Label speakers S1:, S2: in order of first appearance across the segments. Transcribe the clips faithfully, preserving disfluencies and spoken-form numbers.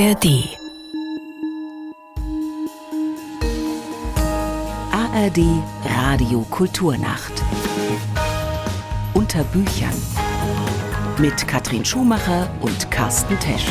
S1: R D. A R D Radio Kulturnacht. Unter Büchern. Mit Katrin Schumacher und Carsten Tesch.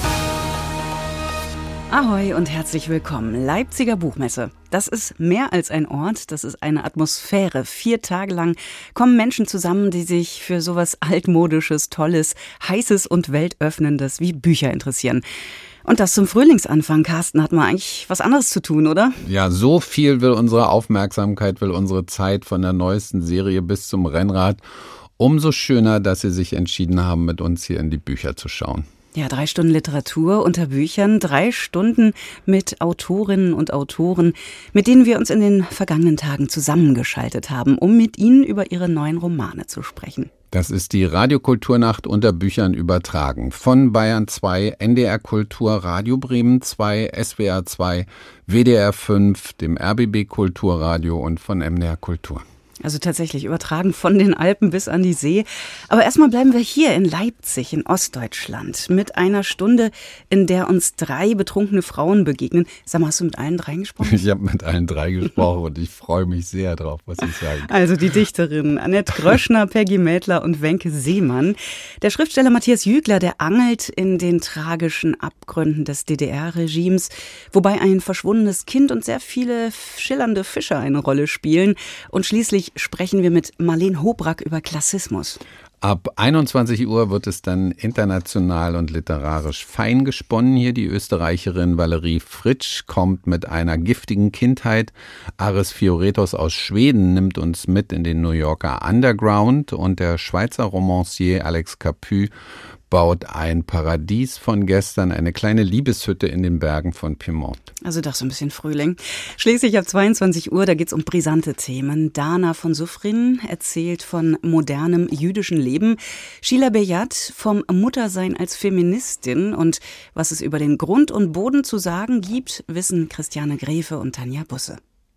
S2: Ahoi und herzlich willkommen. Leipziger Buchmesse. Das ist mehr als ein Ort, das ist eine Atmosphäre. Vier Tage lang kommen Menschen zusammen, die sich für sowas Altmodisches, Tolles, Heißes und Weltöffnendes wie Bücher interessieren. Und das zum Frühlingsanfang, Carsten, hat man eigentlich was anderes zu tun, oder?
S3: Ja, so viel will unsere Aufmerksamkeit, will unsere Zeit von der neuesten Serie bis zum Rennrad. Umso schöner, dass Sie sich entschieden haben, mit uns hier in die Bücher zu schauen.
S2: Ja, drei Stunden Literatur unter Büchern, drei Stunden mit Autorinnen und Autoren, mit denen wir uns in den vergangenen Tagen zusammengeschaltet haben, um mit ihnen über ihre neuen Romane zu sprechen.
S3: Das ist die Radiokulturnacht unter Büchern übertragen. Von Bayern zwei, N D R Kultur, Radio Bremen zwei, S W R zwei, W D R fünf, dem R B B Kulturradio und von M D R Kultur.
S2: Also tatsächlich übertragen von den Alpen bis an die See. Aber erstmal bleiben wir hier in Leipzig in Ostdeutschland mit einer Stunde, in der uns drei betrunkene Frauen begegnen. Sag mal, hast du mit allen drei gesprochen?
S3: Ich habe mit allen drei gesprochen und ich freue mich sehr drauf, was ich sagen kann.
S2: Also die Dichterinnen Annette Gröschner, Peggy Mädler und Wenke Seemann. Der Schriftsteller Matthias Jügler, der angelt in den tragischen Abgründen des D D R-Regimes, wobei ein verschwundenes Kind und sehr viele schillernde Fische eine Rolle spielen. Und schließlich sprechen wir mit Marleen Hobrack über Klassismus.
S3: Ab einundzwanzig Uhr wird es dann international und literarisch fein gesponnen. Hier die Österreicherin Valerie Fritsch kommt mit einer giftigen Kindheit. Aris Fioretos aus Schweden nimmt uns mit in den New Yorker Underground und der Schweizer Romancier Alex Capu baut ein Paradies von gestern, eine kleine Liebeshütte in den Bergen von Piemont.
S2: Also doch so ein bisschen Frühling. Schließlich ab zweiundzwanzig Uhr, da geht es um brisante Themen. Dana von Suffrin erzählt von modernem jüdischen Leben. Sheila Beyat vom Muttersein als Feministin. Und was es über den Grund und Boden zu sagen gibt, wissen Christiane Grefe und Tanja Busse.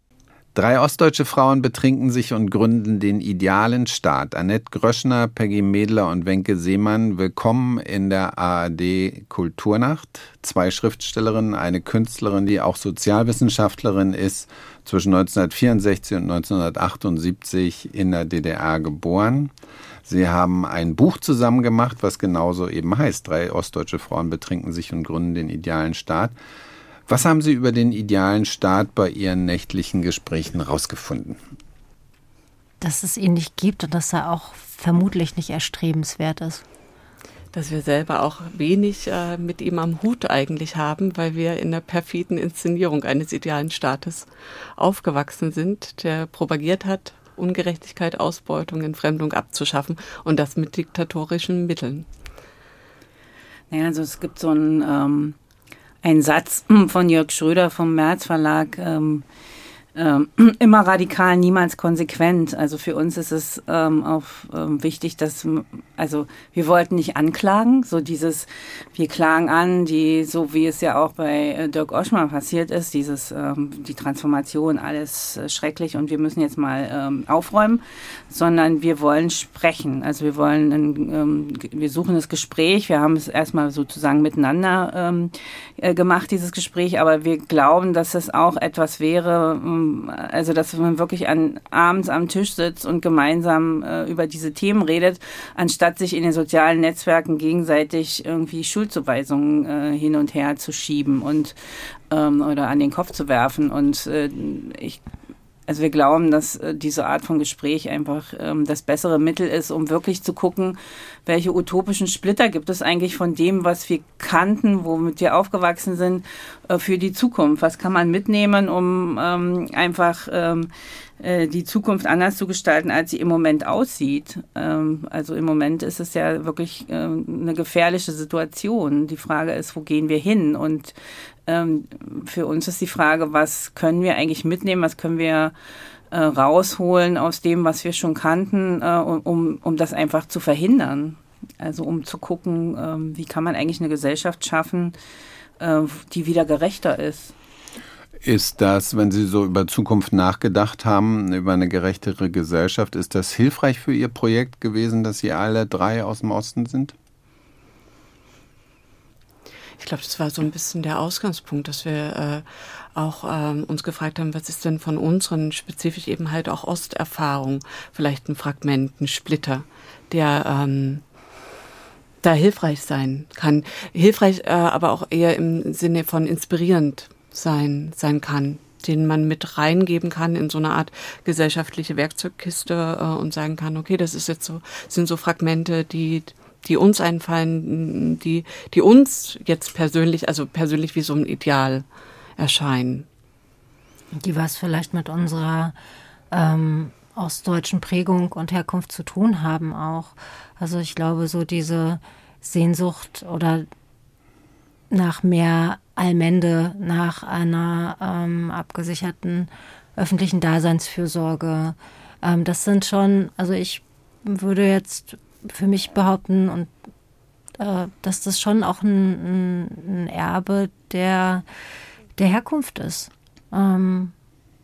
S3: Drei ostdeutsche Frauen betrinken sich und gründen den idealen Staat. Annette Gröschner, Peggy Mädler und Wenke Seemann, willkommen in der A R D Kulturnacht. Zwei Schriftstellerinnen, eine Künstlerin, die auch Sozialwissenschaftlerin ist, zwischen neunzehnhundertvierundsechzig und neunzehnhundertachtundsiebzig in der D D R geboren. Sie haben ein Buch zusammen gemacht, was genauso eben heißt. Drei ostdeutsche Frauen betrinken sich und gründen den idealen Staat. Was haben Sie über den idealen Staat bei Ihren nächtlichen Gesprächen rausgefunden?
S4: Dass es ihn nicht gibt und dass er auch vermutlich nicht erstrebenswert ist.
S5: Dass wir selber auch wenig äh, mit ihm am Hut eigentlich haben, weil wir in der perfiden Inszenierung eines idealen Staates aufgewachsen sind, der propagiert hat, Ungerechtigkeit, Ausbeutung, Entfremdung abzuschaffen und das mit diktatorischen Mitteln.
S6: Naja, also es gibt so ein... Ähm Ein Satz von Jörg Schröder vom März Verlag, ähm, ähm, immer radikal, niemals konsequent. Also für uns ist es ähm, auch ähm, wichtig, dass, also wir wollten nicht anklagen, so dieses, wir klagen an, die, so wie es ja auch bei äh, Dirk Oschmann passiert ist, dieses, ähm, die Transformation, alles äh, schrecklich und wir müssen jetzt mal ähm, aufräumen, sondern wir wollen sprechen. Also wir wollen, ein, ähm, wir suchen das Gespräch, wir haben es erstmal sozusagen miteinander ähm, äh, gemacht, dieses Gespräch, aber wir glauben, dass es auch etwas wäre, ähm, also dass man wirklich an, abends am Tisch sitzt und gemeinsam äh, über diese Themen redet, anstatt sich in den sozialen Netzwerken gegenseitig irgendwie Schuldzuweisungen äh, hin und her zu schieben und ähm, oder an den Kopf zu werfen. Und äh, ich Also wir glauben, dass äh, diese Art von Gespräch einfach ähm, das bessere Mittel ist, um wirklich zu gucken, welche utopischen Splitter gibt es eigentlich von dem, was wir kannten, womit wir aufgewachsen sind, äh, für die Zukunft. Was kann man mitnehmen, um ähm, einfach ähm, äh, die Zukunft anders zu gestalten, als sie im Moment aussieht. Ähm, also im Moment ist es ja wirklich äh, eine gefährliche Situation. Die Frage ist, wo gehen wir hin? Und Ähm, für uns ist die Frage, was können wir eigentlich mitnehmen, was können wir äh, rausholen aus dem, was wir schon kannten, äh, um, um das einfach zu verhindern. Also um zu gucken, äh, wie kann man eigentlich eine Gesellschaft schaffen, äh, die wieder gerechter ist.
S3: Ist das, wenn Sie so über Zukunft nachgedacht haben, über eine gerechtere Gesellschaft, ist das hilfreich für Ihr Projekt gewesen, dass Sie alle drei aus dem Osten sind?
S5: Ich glaube, das war so ein bisschen der Ausgangspunkt, dass wir äh, auch ähm, uns gefragt haben, was ist denn von unseren, spezifisch eben halt auch Osterfahrungen, vielleicht ein Fragment, ein Splitter, der ähm, da hilfreich sein kann. Hilfreich, äh, aber auch eher im Sinne von inspirierend sein, sein kann, den man mit reingeben kann in so eine Art gesellschaftliche Werkzeugkiste äh, und sagen kann, okay, das ist jetzt so, sind so Fragmente, die die uns einfallen, die, die uns jetzt persönlich, also persönlich wie so ein Ideal erscheinen.
S4: Die was vielleicht mit unserer ähm, ostdeutschen Prägung und Herkunft zu tun haben auch. Also ich glaube, so diese Sehnsucht oder nach mehr Allmende, nach einer ähm, abgesicherten öffentlichen Daseinsfürsorge, ähm, das sind schon, also ich würde jetzt für mich behaupten, und äh, dass das schon auch ein, ein Erbe der, der Herkunft ist. Ähm,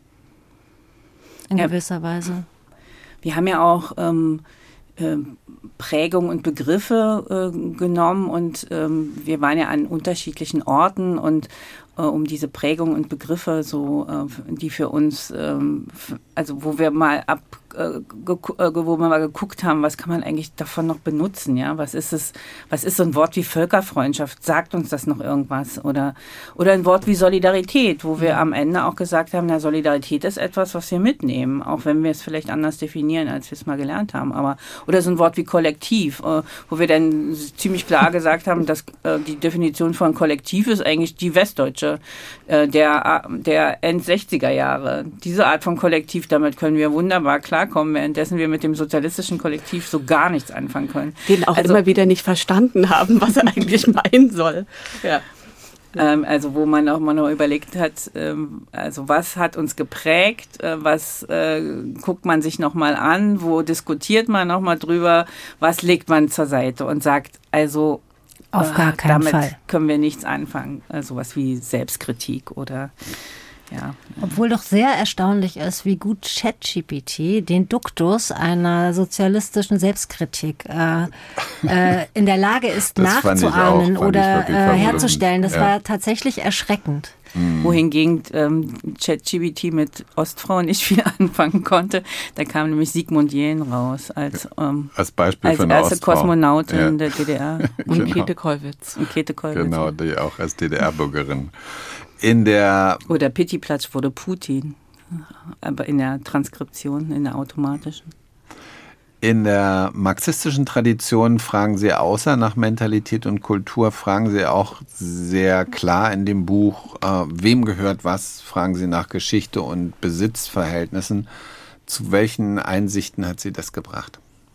S4: in ja. gewisser Weise.
S6: Wir haben ja auch ähm, äh, Prägung und Begriffe äh, genommen und ähm, wir waren ja an unterschiedlichen Orten und äh, um diese Prägung und Begriffe so, äh, die für uns, ähm, f- also wo wir mal ab Äh, geku- äh, wo wir mal geguckt haben, was kann man eigentlich davon noch benutzen, ja? Was ist es, was ist so ein Wort wie Völkerfreundschaft? Sagt uns das noch irgendwas? Oder, oder ein Wort wie Solidarität, wo wir am Ende auch gesagt haben, na, Solidarität ist etwas, was wir mitnehmen, auch wenn wir es vielleicht anders definieren, als wir es mal gelernt haben. Aber, oder so ein Wort wie Kollektiv, äh, wo wir dann ziemlich klar gesagt haben, dass äh, die Definition von Kollektiv ist eigentlich die westdeutsche, äh, der, der End-sechziger Jahre. Diese Art von Kollektiv, damit können wir wunderbar klar kommen, währenddessen wir mit dem sozialistischen Kollektiv so gar nichts anfangen können.
S5: Den auch also, immer wieder nicht verstanden haben, was er eigentlich meinen soll. Ja.
S6: Ähm, also wo man auch mal noch überlegt hat, ähm, also was hat uns geprägt, äh, was äh, guckt man sich nochmal an, wo diskutiert man nochmal drüber, was legt man zur Seite und sagt, also
S4: auf gar
S6: äh,
S4: keinen
S6: damit
S4: Fall
S6: können wir nichts anfangen. Äh, sowas wie Selbstkritik oder ja.
S4: Obwohl doch sehr erstaunlich ist, wie gut ChatGPT den Duktus einer sozialistischen Selbstkritik äh, äh, in der Lage ist,
S3: Das fand ich
S4: nachzuahmen
S3: auch, fand
S4: oder
S3: ich wirklich
S4: äh,
S3: verblüffend.
S4: herzustellen. Das
S3: Ja.
S4: war tatsächlich erschreckend.
S6: Mhm. Wohingegen ähm, ChatGPT mit Ostfrauen nicht viel anfangen konnte. Da kam nämlich Sigmund Jähn raus als, ähm,
S3: als Beispiel
S6: als
S3: für eine
S6: erste
S3: Ostfrau.
S6: Kosmonautin
S3: Ja.
S6: der D D R.
S5: Und
S3: Genau.
S5: Käthe Kollwitz.
S6: Und Käthe Kollwitz.
S3: Genau, die auch als D D R-Bürgerin. In der
S6: Oder Pittiplatsch wurde Putin, aber in der Transkription, in der automatischen.
S3: In der marxistischen Tradition fragen Sie außer nach Mentalität und Kultur, fragen Sie auch sehr klar in dem Buch, äh, wem gehört was, fragen Sie nach Geschichte und Besitzverhältnissen. Zu welchen Einsichten hat Sie das gebracht?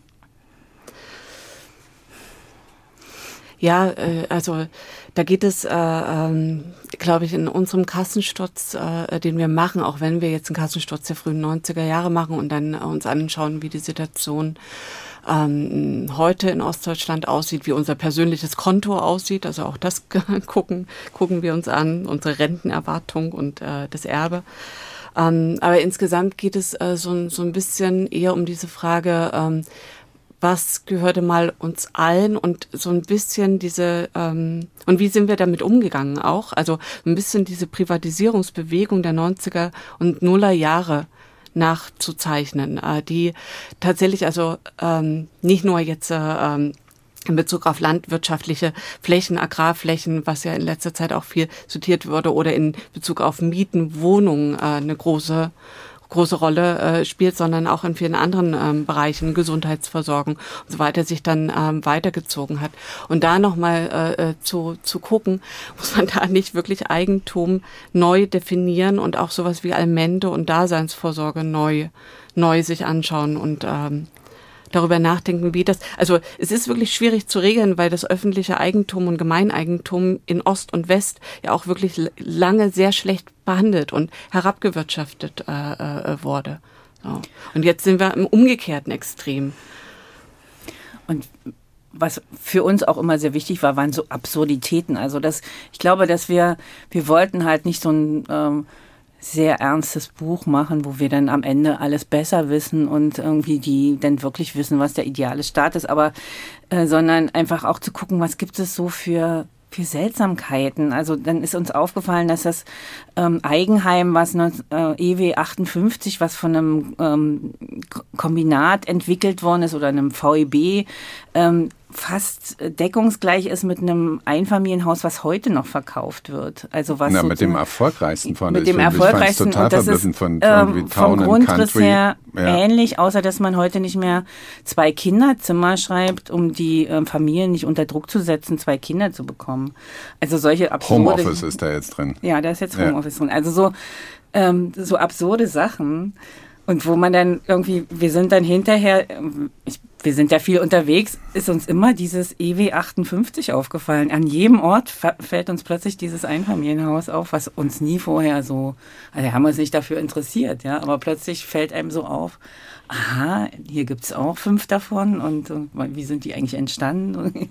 S5: Ja, äh, also da geht es, äh, ähm, glaube ich, in unserem Kassensturz, äh, den wir machen, auch wenn wir jetzt einen Kassensturz der frühen neunziger Jahre machen und dann äh, uns anschauen, wie die Situation ähm, heute in Ostdeutschland aussieht, wie unser persönliches Konto aussieht, also auch das gucken, gucken wir uns an, unsere Rentenerwartung und äh, das Erbe. Ähm, aber insgesamt geht es äh, so, so ein bisschen eher um diese Frage, ähm, was gehörte mal uns allen und so ein bisschen diese, ähm, und wie sind wir damit umgegangen auch? Also ein bisschen diese Privatisierungsbewegung der neunziger und Nuller Jahre nachzuzeichnen, äh, die tatsächlich also ähm, nicht nur jetzt äh, ähm, in Bezug auf landwirtschaftliche Flächen, Agrarflächen, was ja in letzter Zeit auch viel zitiert wurde, oder in Bezug auf Mieten, Wohnungen äh, eine große große Rolle äh, spielt, sondern auch in vielen anderen ähm, Bereichen, Gesundheitsversorgung und so weiter, sich dann ähm, weitergezogen hat. Und da nochmal äh, zu, zu gucken, muss man da nicht wirklich Eigentum neu definieren und auch sowas wie Allmende und Daseinsvorsorge neu, neu sich anschauen und ähm, darüber nachdenken, wie das, also es ist wirklich schwierig zu regeln, weil das öffentliche Eigentum und Gemeineigentum in Ost und West ja auch wirklich lange sehr schlecht behandelt und herabgewirtschaftet äh, äh, wurde. So. Und jetzt sind wir im umgekehrten Extrem.
S6: Und was für uns auch immer sehr wichtig war, waren so Absurditäten. Also das, ich glaube, dass wir, wir wollten halt nicht so ein ähm, sehr ernstes Buch machen, wo wir dann am Ende alles besser wissen und irgendwie die dann wirklich wissen, was der ideale Staat ist, aber äh, sondern einfach auch zu gucken, was gibt es so für für Seltsamkeiten. Also dann ist uns aufgefallen, dass das ähm, Eigenheim, was äh, E W achtundfünfzig, was von einem ähm, Kombinat entwickelt worden ist oder einem V E B, ähm, fast deckungsgleich ist mit einem Einfamilienhaus, was heute noch verkauft wird. Also was
S3: Na,
S6: so
S3: mit dem erfolgreichsten von
S6: mit dem
S3: ich
S6: erfolgreichsten
S3: total
S6: und das ist
S3: von,
S6: ähm, vom Grundriss
S3: Country.
S6: her
S3: Ja.
S6: ähnlich, außer dass man heute nicht mehr zwei Kinderzimmer schreibt, um die ähm, Familien nicht unter Druck zu setzen, zwei Kinder zu bekommen. Also solche absurde...
S3: Homeoffice ist da jetzt drin.
S6: Ja, da ist jetzt Homeoffice ja. drin. Also so, ähm, so absurde Sachen. Und wo man dann irgendwie, wir sind dann hinterher, ich, wir sind ja viel unterwegs, ist uns immer dieses E W achtundfünfzig aufgefallen. An jedem Ort f- fällt uns plötzlich dieses Einfamilienhaus auf, was uns nie vorher so, also haben wir uns nicht dafür interessiert, ja, aber plötzlich fällt einem so auf, aha, hier gibt's auch fünf davon und, und wie sind die eigentlich entstanden?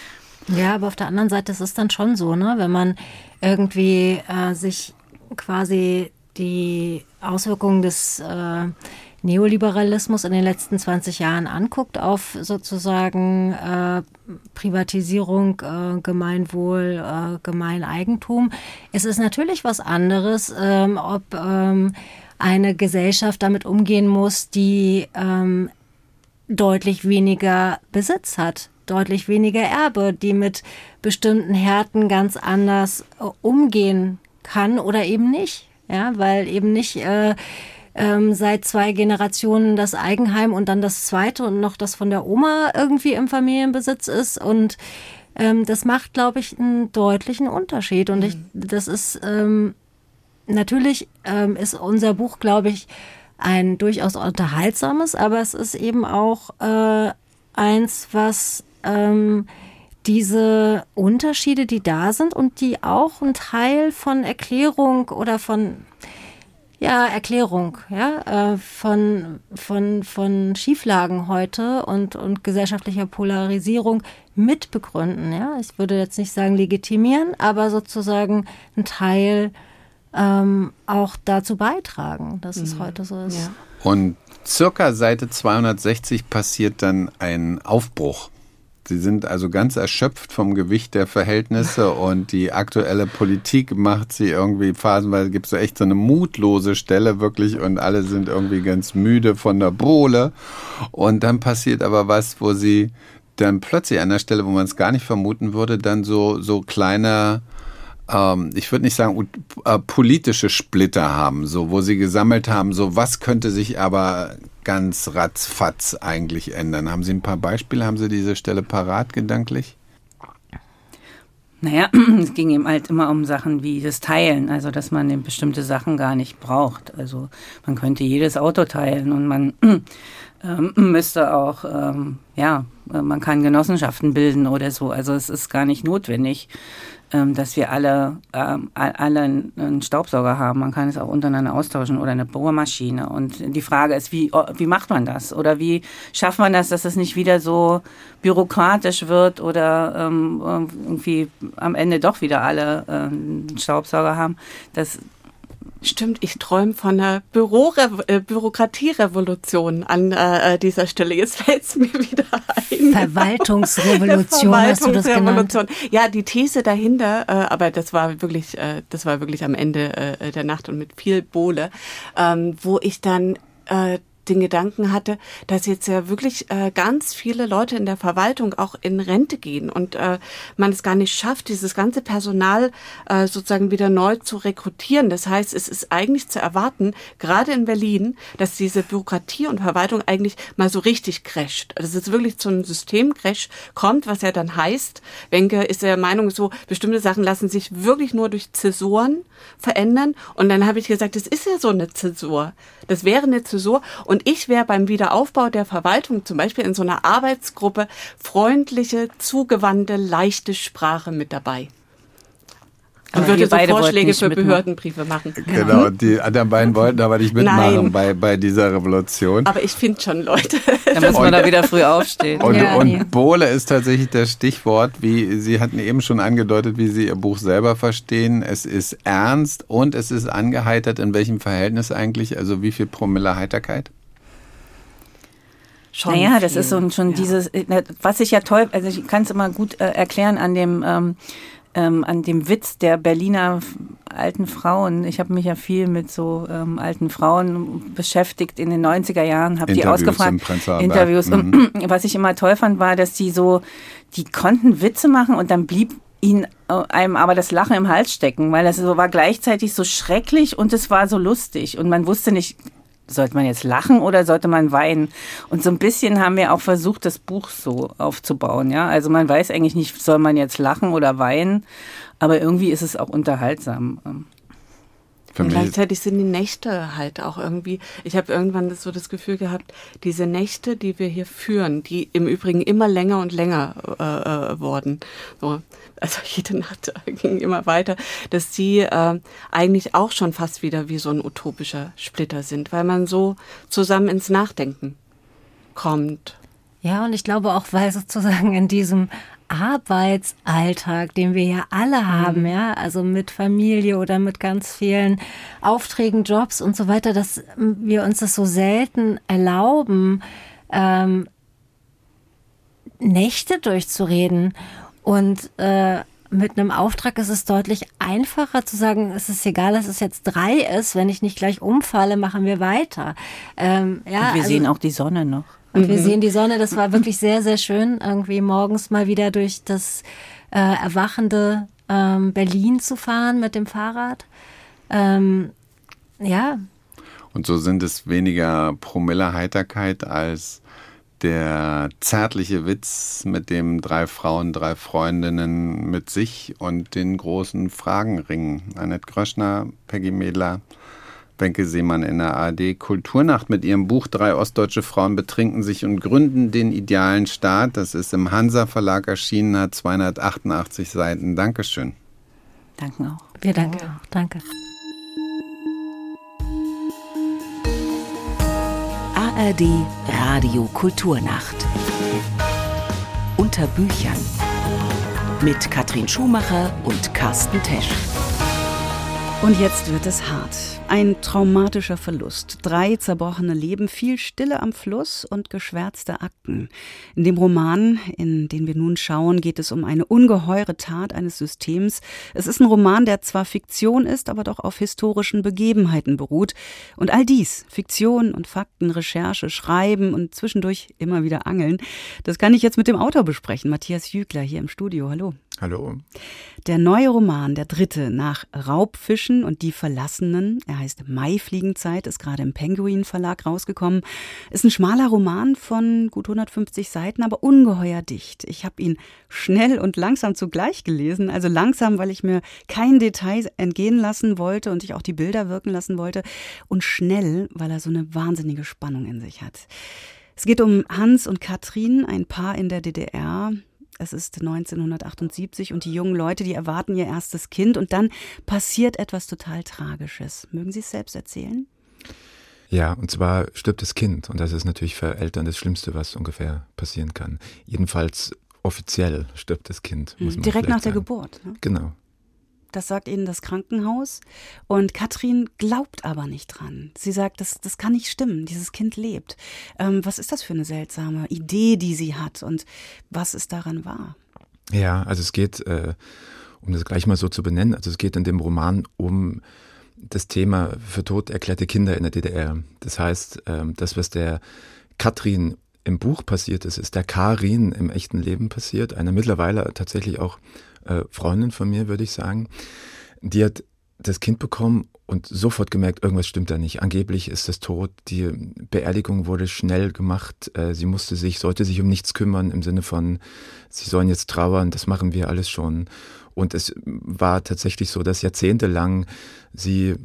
S4: Ja, aber auf der anderen Seite ist es dann schon so, ne, wenn man irgendwie äh, sich quasi die Auswirkungen des äh, Neoliberalismus in den letzten zwanzig Jahren anguckt auf sozusagen äh, Privatisierung, äh, Gemeinwohl, äh, Gemeineigentum, es ist natürlich was anderes, ähm, ob ähm, eine Gesellschaft damit umgehen muss, die ähm, deutlich weniger Besitz hat, deutlich weniger Erbe, die mit bestimmten Härten ganz anders äh, umgehen kann oder eben nicht. Ja, weil eben nicht äh, ähm, seit zwei Generationen das Eigenheim und dann das zweite und noch das von der Oma irgendwie im Familienbesitz ist. Und ähm, das macht, glaube ich, einen deutlichen Unterschied. Und ich, das ist ähm, natürlich ähm, ist unser Buch, glaube ich, ein durchaus unterhaltsames, aber es ist eben auch äh, eins, was ähm, diese Unterschiede, die da sind und die auch ein Teil von Erklärung oder von, ja, Erklärung, ja, äh, von, von, von Schieflagen heute und, und gesellschaftlicher Polarisierung mitbegründen, ja. Ich würde jetzt nicht sagen legitimieren, aber sozusagen ein Teil ähm, auch dazu beitragen, dass es mhm. heute so ist.
S5: Ja.
S3: Und circa Seite zweihundertsechzig passiert dann ein Aufbruch. Sie sind also ganz erschöpft vom Gewicht der Verhältnisse und die aktuelle Politik macht sie irgendwie phasenweise, gibt es so echt so eine mutlose Stelle wirklich und alle sind irgendwie ganz müde von der Bohle und dann passiert aber was, wo sie dann plötzlich an der Stelle, wo man es gar nicht vermuten würde, dann so, so kleine, ähm, ich würde nicht sagen äh, politische Splitter haben, so wo sie gesammelt haben, so was könnte sich aber ganz ratzfatz eigentlich ändern. Haben Sie ein paar Beispiele? Haben Sie diese Stelle parat gedanklich?
S6: Naja, es ging eben halt immer um Sachen wie das Teilen, also dass man eben bestimmte Sachen gar nicht braucht. Also man könnte jedes Auto teilen und man ähm, müsste auch, ähm, ja, man kann Genossenschaften bilden oder so. Also es ist gar nicht notwendig, ähm, dass wir alle, ähm, alle einen Staubsauger haben. Man kann es auch untereinander austauschen oder eine Bohrmaschine. Und die Frage ist, wie, wie macht man das? Oder wie schafft man das, dass es nicht wieder so bürokratisch wird oder ähm, irgendwie am Ende doch wieder alle äh, einen Staubsauger haben? Das
S5: Stimmt, ich träume von einer Büro- äh, Bürokratierevolution an äh, dieser Stelle. Jetzt fällt es mir wieder ein.
S4: Verwaltungsrevolution, hast du das genannt?
S5: Ja, die These dahinter, äh, aber das war wirklich, äh, das war wirklich am Ende äh, der Nacht und mit viel Bohle, ähm, wo ich dann äh, den Gedanken hatte, dass jetzt ja wirklich äh, ganz viele Leute in der Verwaltung auch in Rente gehen und äh, man es gar nicht schafft, dieses ganze Personal äh, sozusagen wieder neu zu rekrutieren. Das heißt, es ist eigentlich zu erwarten, gerade in Berlin, dass diese Bürokratie und Verwaltung eigentlich mal so richtig crasht. Also dass es wirklich zu einem Systemcrash kommt, was ja dann heißt, Wenke ist der Meinung, so bestimmte Sachen lassen sich wirklich nur durch Zäsuren verändern. Und dann habe ich gesagt, das ist ja so eine Zäsur. Das wäre eine Zäsur. Und ich wäre beim Wiederaufbau der Verwaltung zum Beispiel in so einer Arbeitsgruppe freundliche, zugewandte, leichte Sprache mit dabei. Und aber würde so Vorschläge für mitmachen. Behördenbriefe machen.
S3: Genau, die anderen beiden wollten aber nicht mitmachen bei, bei dieser Revolution.
S5: Aber ich finde schon Leute.
S6: Da muss man da wieder früh aufstehen.
S3: Und,
S4: ja,
S3: und
S4: nee.
S3: Bohle ist tatsächlich das Stichwort, wie Sie hatten eben schon angedeutet, wie Sie Ihr Buch selber verstehen. Es ist ernst und es ist angeheitert. In welchem Verhältnis eigentlich? Also wie viel Promille Heiterkeit?
S6: Schon naja, viel. Das ist so schon ja. dieses, was ich ja toll, also ich kann es immer gut äh, erklären an dem ähm, ähm, an dem Witz der Berliner alten Frauen. Ich habe mich ja viel mit so ähm, alten Frauen beschäftigt in den neunziger Jahren, habe die ausgefragt. Interviews. Mhm. Und was ich immer toll fand, war, dass die so, die konnten Witze machen und dann blieb ihnen einem aber das Lachen im Hals stecken, weil das so war gleichzeitig so schrecklich und es war so lustig und man wusste nicht, sollte man jetzt lachen oder sollte man weinen? Und so ein bisschen haben wir auch versucht, das Buch so aufzubauen. Ja, also man weiß eigentlich nicht, soll man jetzt lachen oder weinen, aber irgendwie ist es auch unterhaltsam.
S5: Und gleichzeitig sind die Nächte halt auch irgendwie, ich habe irgendwann das, so das Gefühl gehabt, diese Nächte, die wir hier führen, die im Übrigen immer länger und länger äh, wurden, so, also jede Nacht ging immer weiter, dass die äh, eigentlich auch schon fast wieder wie so ein utopischer Splitter sind, weil man so zusammen ins Nachdenken kommt.
S4: Ja, und ich glaube auch, weil sozusagen in diesem Arbeitsalltag, den wir ja alle haben, mhm. ja, also mit Familie oder mit ganz vielen Aufträgen, Jobs und so weiter, dass wir uns das so selten erlauben, ähm, Nächte durchzureden. Und äh, mit einem Auftrag ist es deutlich einfacher zu sagen, es ist egal, dass es jetzt drei ist, wenn ich nicht gleich umfalle, machen wir weiter. Ähm, ja,
S6: und wir
S4: also,
S6: sehen auch die Sonne noch.
S4: Und wir sehen die Sonne, das war wirklich sehr, sehr schön, irgendwie morgens mal wieder durch das äh, erwachende ähm, Berlin zu fahren mit dem Fahrrad. Ähm, ja.
S3: Und so sind es weniger Promille Heiterkeit als der zärtliche Witz, mit dem drei Frauen, drei Freundinnen mit sich und den großen Fragen ringen. Annette Gröschner, Peggy Medler, Wenke Seemann in der A R D Kulturnacht mit ihrem Buch Drei ostdeutsche Frauen betrinken sich und gründen den idealen Staat. Das ist im Hansa Verlag erschienen, hat zweihundertachtundachtzig Seiten. Dankeschön.
S6: Danke auch.
S4: Wir danken auch. Danke.
S1: A R D Radio Kulturnacht. Unter Büchern. Mit Katrin Schumacher und Carsten Tesch.
S2: Und jetzt wird es hart. Ein traumatischer Verlust, drei zerbrochene Leben, viel Stille am Fluss und geschwärzte Akten. In dem Roman, in den wir nun schauen, geht es um eine ungeheure Tat eines Systems. Es ist ein Roman, der zwar Fiktion ist, aber doch auf historischen Begebenheiten beruht. Und all dies, Fiktion und Fakten, Recherche, Schreiben und zwischendurch immer wieder Angeln, das kann ich jetzt mit dem Autor besprechen, Matthias Jügler hier im Studio. Hallo.
S7: Hallo.
S2: Der neue Roman, der dritte, nach Raubfischen und die Verlassenen, er heißt Maifliegenzeit, ist gerade im Penguin Verlag rausgekommen, ist ein schmaler Roman von gut hundertfünfzig Seiten, aber ungeheuer dicht. Ich habe ihn schnell und langsam zugleich gelesen, also langsam, weil ich mir kein Detail entgehen lassen wollte und ich auch die Bilder wirken lassen wollte, und schnell, weil er so eine wahnsinnige Spannung in sich hat. Es geht um Hans und Katrin, ein Paar in der D D R. Es ist neunzehnhundertachtundsiebzig und die jungen Leute, die erwarten ihr erstes Kind und dann passiert etwas total Tragisches. Mögen Sie es selbst erzählen?
S7: Ja, und zwar stirbt das Kind und das ist natürlich für Eltern das Schlimmste, was ungefähr passieren kann. Jedenfalls offiziell stirbt das Kind, muss man
S2: direkt nach der
S7: sagen.
S2: Geburt. Ne?
S7: Genau.
S2: Das sagt ihnen das Krankenhaus und Katrin glaubt aber nicht dran. Sie sagt, das, das kann nicht stimmen, dieses Kind lebt. Ähm, was ist das für eine seltsame Idee, die sie hat und was ist daran wahr?
S7: Ja, also es geht, äh, um das gleich mal so zu benennen, also es geht in dem Roman um das Thema für tot erklärte Kinder in der D D R. Das heißt, ähm, das, was der Katrin im Buch passiert ist, ist der Karin im echten Leben passiert, einer mittlerweile tatsächlich auch Freundin von mir, würde ich sagen, die hat das Kind bekommen und sofort gemerkt, irgendwas stimmt da nicht. Angeblich ist es tot, die Beerdigung wurde schnell gemacht, sie musste sich, sollte sich um nichts kümmern, im Sinne von, sie sollen jetzt trauern, das machen wir alles schon. Und es war tatsächlich so, dass jahrzehntelang sie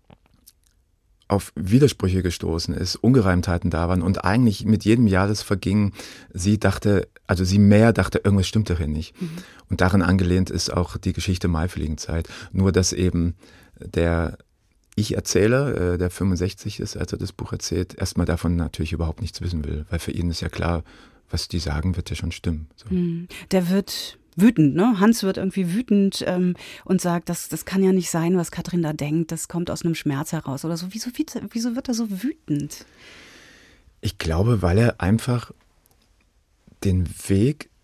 S7: auf Widersprüche gestoßen ist, Ungereimtheiten da waren und eigentlich mit jedem Jahr, das verging, sie dachte, also sie mehr dachte, irgendwas stimmt darin nicht. Mhm. Und daran angelehnt ist auch die Geschichte Maifliegenzeit. Nur, dass eben der Ich-Erzähler, der fünfundsechzig ist, als er das Buch erzählt, erstmal davon natürlich überhaupt nichts wissen will, weil für ihn ist ja klar, was die sagen, wird ja schon stimmen. So.
S2: Mhm. Der wird wütend, ne? Hans wird irgendwie wütend ähm, und sagt, das, das kann ja nicht sein, was Katrin da denkt, das kommt aus einem Schmerz heraus oder so. Wieso, wieso wird er so wütend?
S7: Ich glaube, weil er einfach den Weg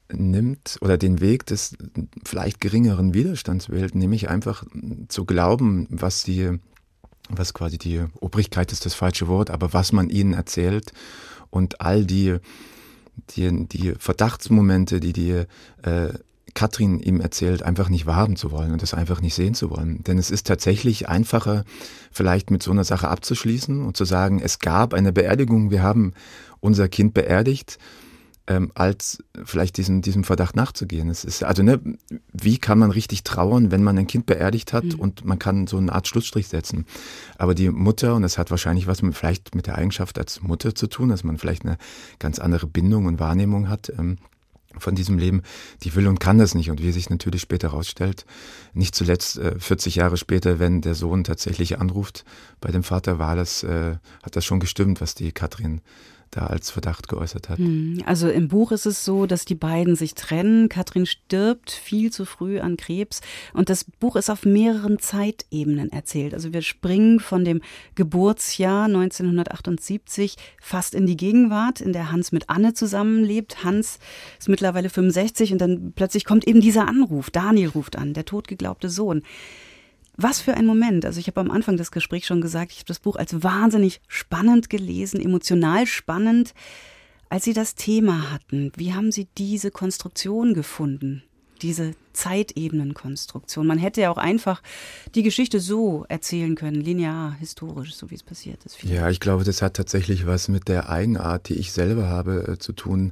S7: nimmt oder den Weg des vielleicht geringeren Widerstands wählt, nämlich einfach zu glauben, was die, was quasi die Obrigkeit ist das falsche Wort, aber was man ihnen erzählt und all die, die, die Verdachtsmomente, die die äh, Katrin ihm erzählt, einfach nicht wahrhaben zu wollen und das einfach nicht sehen zu wollen. Denn es ist tatsächlich einfacher, vielleicht mit so einer Sache abzuschließen und zu sagen, es gab eine Beerdigung, wir haben unser Kind beerdigt, ähm, als vielleicht diesem, diesem Verdacht nachzugehen. Es ist, also ne, wie kann man richtig trauern, wenn man ein Kind beerdigt hat, mhm. und man kann so eine Art Schlussstrich setzen. Aber die Mutter, und das hat wahrscheinlich was mit, vielleicht mit der Eigenschaft als Mutter zu tun, dass man vielleicht eine ganz andere Bindung und Wahrnehmung hat, ähm, von diesem Leben, die will und kann das nicht. Und wie sich natürlich später herausstellt, nicht zuletzt äh, vierzig Jahre später, wenn der Sohn tatsächlich anruft bei dem Vater, war das, äh, hat das schon gestimmt, was die Katrin da als Verdacht geäußert hat.
S2: Also im Buch ist es so, dass die beiden sich trennen. Katrin stirbt viel zu früh an Krebs und das Buch ist auf mehreren Zeitebenen erzählt. Also wir springen von dem Geburtsjahr neunzehnhundertachtundsiebzig fast in die Gegenwart, in der Hans mit Anne zusammenlebt. Hans ist mittlerweile fünfundsechzig und dann plötzlich kommt eben dieser Anruf. Daniel ruft an, der totgeglaubte Sohn. Was für ein Moment. Also ich habe am Anfang des Gesprächs schon gesagt, ich habe das Buch als wahnsinnig spannend gelesen, emotional spannend. Als Sie das Thema hatten, wie haben Sie diese Konstruktion gefunden? Diese Zeitebenenkonstruktion. Man hätte ja auch einfach die Geschichte so erzählen können, linear, historisch, so wie es passiert ist.
S7: Ja, ich glaube, das hat tatsächlich was mit der Eigenart, die ich selber habe, äh, zu tun.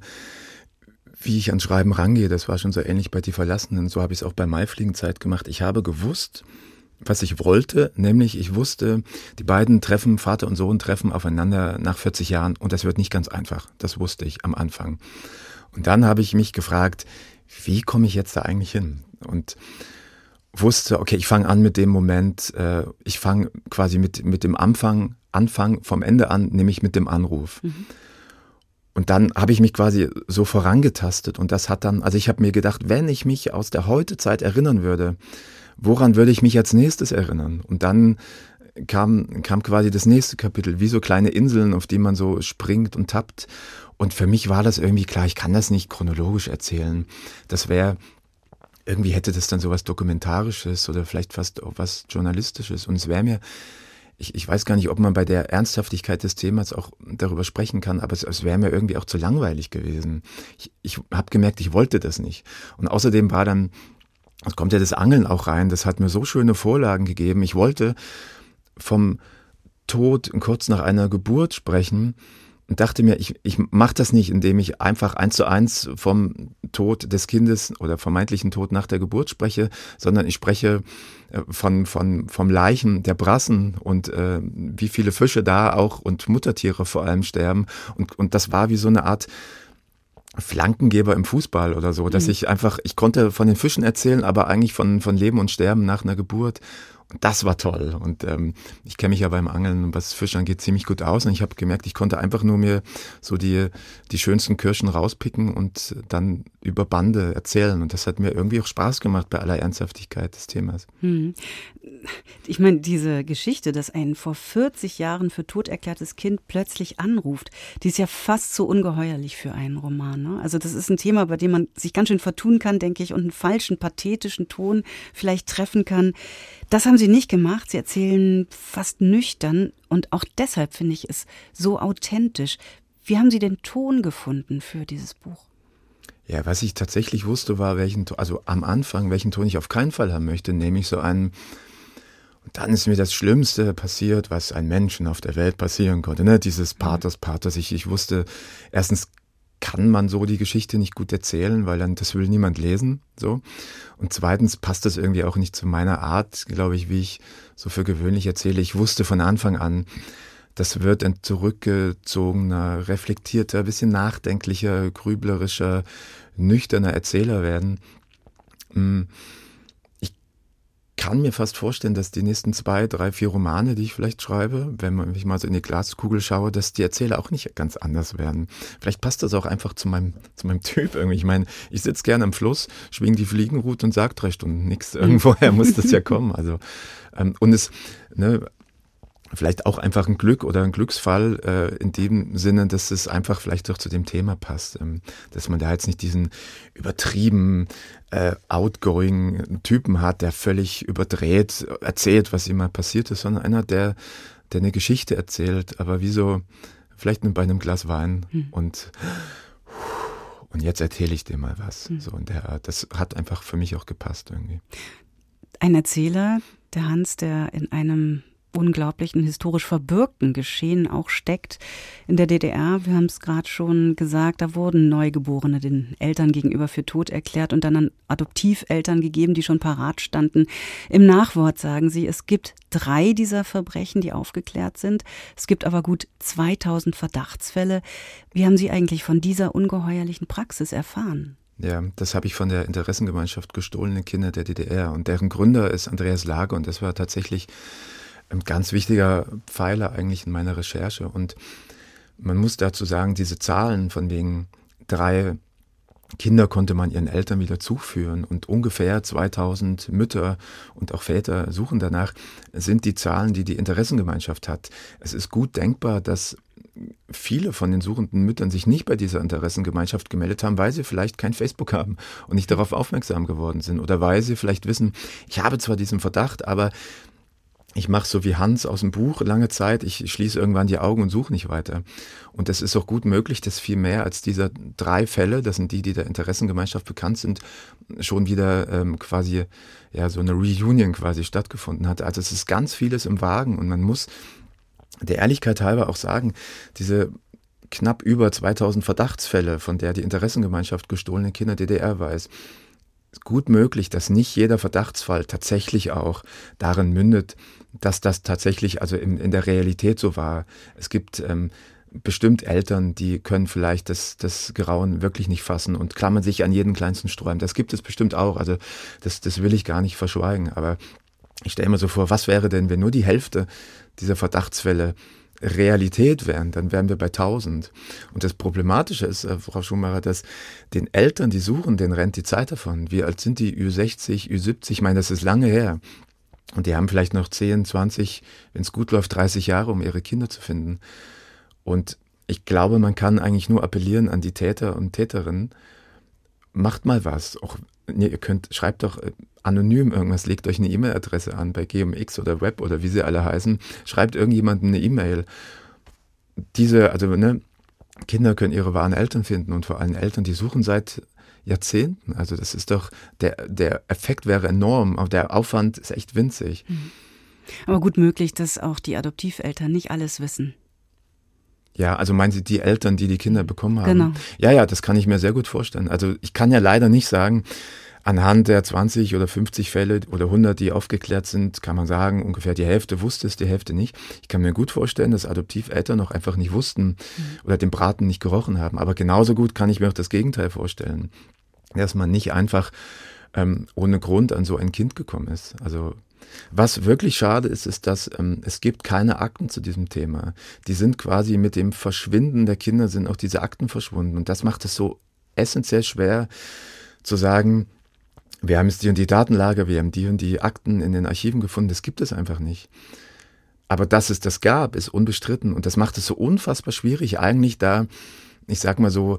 S7: Wie ich ans Schreiben rangehe, das war schon so ähnlich bei Die Verlassenen. So habe ich es auch bei Maifliegenzeit gemacht. Ich habe gewusst, was ich wollte, nämlich ich wusste, die beiden treffen, Vater und Sohn treffen aufeinander nach vierzig Jahren und das wird nicht ganz einfach. Das wusste ich am Anfang. Und dann habe ich mich gefragt, wie komme ich jetzt da eigentlich hin? Und wusste, okay, ich fange an mit dem Moment, äh, ich fange quasi mit, mit dem Anfang, Anfang vom Ende an, nämlich mit dem Anruf. Mhm. Und dann habe ich mich quasi so vorangetastet und das hat dann, also ich habe mir gedacht, wenn ich mich aus der Heutezeit erinnern würde, woran würde ich mich als nächstes erinnern? Und dann kam, kam quasi das nächste Kapitel, wie so kleine Inseln, auf die man so springt und tappt. Und für mich war das irgendwie klar, ich kann das nicht chronologisch erzählen. Das wäre, irgendwie hätte das dann so was Dokumentarisches oder vielleicht fast auch was Journalistisches. Und es wäre mir, ich, ich weiß gar nicht, ob man bei der Ernsthaftigkeit des Themas auch darüber sprechen kann, aber es, es wäre mir irgendwie auch zu langweilig gewesen. Ich, ich habe gemerkt, ich wollte das nicht. Und außerdem war dann, es kommt ja das Angeln auch rein, das hat mir so schöne Vorlagen gegeben. Ich wollte vom Tod kurz nach einer Geburt sprechen und dachte mir, ich, ich mache das nicht, indem ich einfach eins zu eins vom Tod des Kindes oder vermeintlichen Tod nach der Geburt spreche, sondern ich spreche von, von, vom Leichen der Brassen und äh, wie viele Fische da auch und Muttertiere vor allem sterben. Und, und das war wie so eine Art Flankengeber im Fußball oder so, dass mhm. ich einfach, ich konnte von den Fischen erzählen, aber eigentlich von, von Leben und Sterben nach einer Geburt. Und das war toll. Und ähm, ich kenne mich ja beim Angeln und was Fisch angeht ziemlich gut aus. Und ich habe gemerkt, ich konnte einfach nur mir so die, die schönsten Kirschen rauspicken und dann über Bande erzählen. Und das hat mir irgendwie auch Spaß gemacht bei aller Ernsthaftigkeit des Themas.
S2: Hm. Ich meine, diese Geschichte, dass ein vor vierzig Jahren für tot erklärtes Kind plötzlich anruft, die ist ja fast so ungeheuerlich für einen Roman. Ne? Also das ist ein Thema, bei dem man sich ganz schön vertun kann, denke ich, und einen falschen, pathetischen Ton vielleicht treffen kann. Das haben Sie nicht gemacht. Sie erzählen fast nüchtern und auch deshalb finde ich es so authentisch. Wie haben Sie den Ton gefunden für dieses Buch?
S7: Ja, was ich tatsächlich wusste, war, welchen, also am Anfang, welchen Ton ich auf keinen Fall haben möchte, nämlich so einen, und dann ist mir das Schlimmste passiert, was einem Menschen auf der Welt passieren konnte, ne? Dieses Pathos, Pathos. Ich, ich wusste, erstens kann man so die Geschichte nicht gut erzählen, weil dann das will niemand lesen, so. Und zweitens passt das irgendwie auch nicht zu meiner Art, glaube ich, wie ich so für gewöhnlich erzähle. Ich wusste von Anfang an, das wird ein zurückgezogener, reflektierter, bisschen nachdenklicher, grüblerischer, nüchterner Erzähler werden. Ich kann mir fast vorstellen, dass die nächsten zwei, drei, vier Romane, die ich vielleicht schreibe, wenn man, wenn ich mal so in die Glaskugel schaue, dass die Erzähler auch nicht ganz anders werden. Vielleicht passt das auch einfach zu meinem, zu meinem Typ irgendwie. Ich meine, ich sitze gerne am Fluss, schwing die Fliegenrute und sag drei Stunden nichts. Irgendwoher muss das ja kommen. Also, ähm, und es, ne, vielleicht auch einfach ein Glück oder ein Glücksfall äh, in dem Sinne, dass es einfach vielleicht doch zu dem Thema passt. Ähm, dass man da jetzt nicht diesen übertrieben äh, outgoing Typen hat, der völlig überdreht erzählt, was ihm mal passiert ist, sondern einer, der, der eine Geschichte erzählt, aber wie so, vielleicht nur bei einem Glas Wein hm. und und jetzt erzähle ich dir mal was. Hm. So in der Art. Das hat einfach für mich auch gepasst irgendwie.
S2: Ein Erzähler, der Hans, der in einem unglaublichen, historisch verbürgten Geschehen auch steckt. In der D D R, wir haben es gerade schon gesagt, da wurden Neugeborene den Eltern gegenüber für tot erklärt und dann an Adoptiveltern gegeben, die schon parat standen. Im Nachwort sagen sie, es gibt drei dieser Verbrechen, die aufgeklärt sind. Es gibt aber gut zweitausend Verdachtsfälle. Wie haben Sie eigentlich von dieser ungeheuerlichen Praxis erfahren?
S7: Ja, das habe ich von der Interessengemeinschaft Gestohlene Kinder der D D R und deren Gründer ist Andreas Lage und das war tatsächlich ein ganz wichtiger Pfeiler eigentlich in meiner Recherche. Und man muss dazu sagen, diese Zahlen von wegen drei Kinder konnte man ihren Eltern wieder zuführen und ungefähr zweitausend Mütter und auch Väter suchen danach, sind die Zahlen, die die Interessengemeinschaft hat. Es ist gut denkbar, dass viele von den suchenden Müttern sich nicht bei dieser Interessengemeinschaft gemeldet haben, weil sie vielleicht kein Facebook haben und nicht darauf aufmerksam geworden sind oder weil sie vielleicht wissen, ich habe zwar diesen Verdacht, aber ich mache so wie Hans aus dem Buch lange Zeit, ich schließe irgendwann die Augen und suche nicht weiter. Und es ist auch gut möglich, dass viel mehr als dieser drei Fälle, das sind die, die der Interessengemeinschaft bekannt sind, schon wieder ähm, quasi ja so eine Reunion quasi stattgefunden hat. Also es ist ganz vieles im Wagen und man muss der Ehrlichkeit halber auch sagen, diese knapp über zweitausend Verdachtsfälle, von der die Interessengemeinschaft Gestohlene Kinder D D R weiß, ist gut möglich, dass nicht jeder Verdachtsfall tatsächlich auch darin mündet, dass das tatsächlich also in, in der Realität so war. Es gibt ähm, bestimmt Eltern, die können vielleicht das, das Grauen wirklich nicht fassen und klammern sich an jeden kleinsten Sträumen. Das gibt es bestimmt auch, also das, das will ich gar nicht verschweigen. Aber ich stelle mir so vor, was wäre denn, wenn nur die Hälfte dieser Verdachtsfälle Realität wären, dann wären wir bei tausend. Und das Problematische ist, äh, Frau Schumacher, dass den Eltern, die suchen, denen rennt die Zeit davon. Wie alt sind die? Ü sechzig, Ü siebzig? Ich meine, das ist lange her. Und die haben vielleicht noch zehn, zwanzig, wenn es gut läuft, dreißig Jahre, um ihre Kinder zu finden. Und ich glaube, man kann eigentlich nur appellieren an die Täter und Täterinnen, macht mal was. Auch, nee, ihr könnt, schreibt doch anonym irgendwas, legt euch eine E-Mail-Adresse an bei G M X oder Web oder wie sie alle heißen, schreibt irgendjemandem eine E-Mail. Diese, also ne, Kinder können ihre wahren Eltern finden und vor allem Eltern, die suchen seit Jahrzehnten. Also das ist doch, der, der Effekt wäre enorm, aber der Aufwand ist echt winzig.
S2: Aber gut möglich, dass auch die Adoptiveltern nicht alles wissen.
S7: Ja, also meinen Sie die Eltern, die die Kinder bekommen haben?
S2: Genau.
S7: Ja, ja, das kann ich mir sehr gut vorstellen. Also ich kann ja leider nicht sagen, anhand der zwanzig oder fünfzig Fälle oder hundert, die aufgeklärt sind, kann man sagen, ungefähr die Hälfte wusste es, die Hälfte nicht. Ich kann mir gut vorstellen, dass Adoptiveltern noch einfach nicht wussten mhm. oder den Braten nicht gerochen haben. Aber genauso gut kann ich mir auch das Gegenteil vorstellen, dass man nicht einfach ähm, ohne Grund an so ein Kind gekommen ist. Also was wirklich schade ist, ist, dass ähm, es gibt keine Akten zu diesem Thema. Die sind quasi mit dem Verschwinden der Kinder sind auch diese Akten verschwunden. Und das macht es so essentiell schwer zu sagen, wir haben jetzt die und die Datenlage, wir haben die und die Akten in den Archiven gefunden, das gibt es einfach nicht. Aber dass es das gab, ist unbestritten und das macht es so unfassbar schwierig, eigentlich da, ich sag mal so,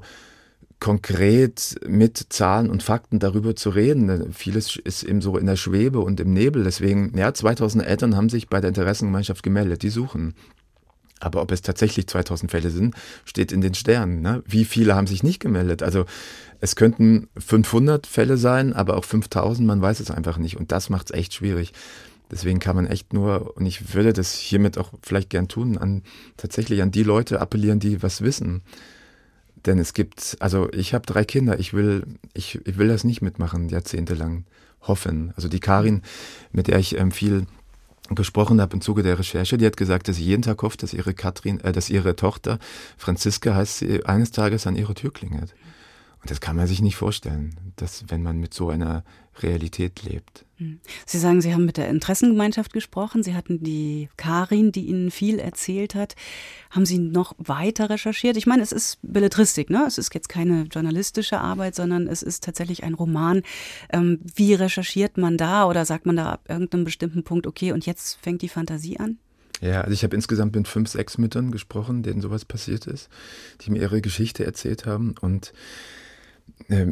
S7: konkret mit Zahlen und Fakten darüber zu reden. Vieles ist eben so in der Schwebe und im Nebel. Deswegen, ja, zweitausend Eltern haben sich bei der Interessengemeinschaft gemeldet, die suchen. Aber ob es tatsächlich zweitausend Fälle sind, steht in den Sternen. Ne? Wie viele haben sich nicht gemeldet? Also es könnten fünfhundert Fälle sein, aber auch fünftausend, man weiß es einfach nicht. Und das macht es echt schwierig. Deswegen kann man echt nur, und ich würde das hiermit auch vielleicht gern tun, an tatsächlich an die Leute appellieren, die was wissen. Denn es gibt, also ich habe drei Kinder, ich will, ich, ich will das nicht mitmachen, jahrzehntelang hoffen. Also die Karin, mit der ich ähm, viel gesprochen habe im Zuge der Recherche, die hat gesagt, dass sie jeden Tag hofft, dass ihre Katrin, äh, dass ihre Tochter, Franziska heißt sie, eines Tages an ihre Tür klingelt. Und das kann man sich nicht vorstellen, dass, wenn man mit so einer Realität lebt.
S2: Sie sagen, Sie haben mit der Interessengemeinschaft gesprochen. Sie hatten die Karin, die Ihnen viel erzählt hat. Haben Sie noch weiter recherchiert? Ich meine, es ist Belletristik, ne? Es ist jetzt keine journalistische Arbeit, sondern es ist tatsächlich ein Roman. Ähm, wie recherchiert man da oder sagt man da ab irgendeinem bestimmten Punkt, okay, und jetzt fängt die Fantasie an?
S7: Ja, also ich habe insgesamt mit fünf, sechs Müttern gesprochen, denen sowas passiert ist, die mir ihre Geschichte erzählt haben. Und äh,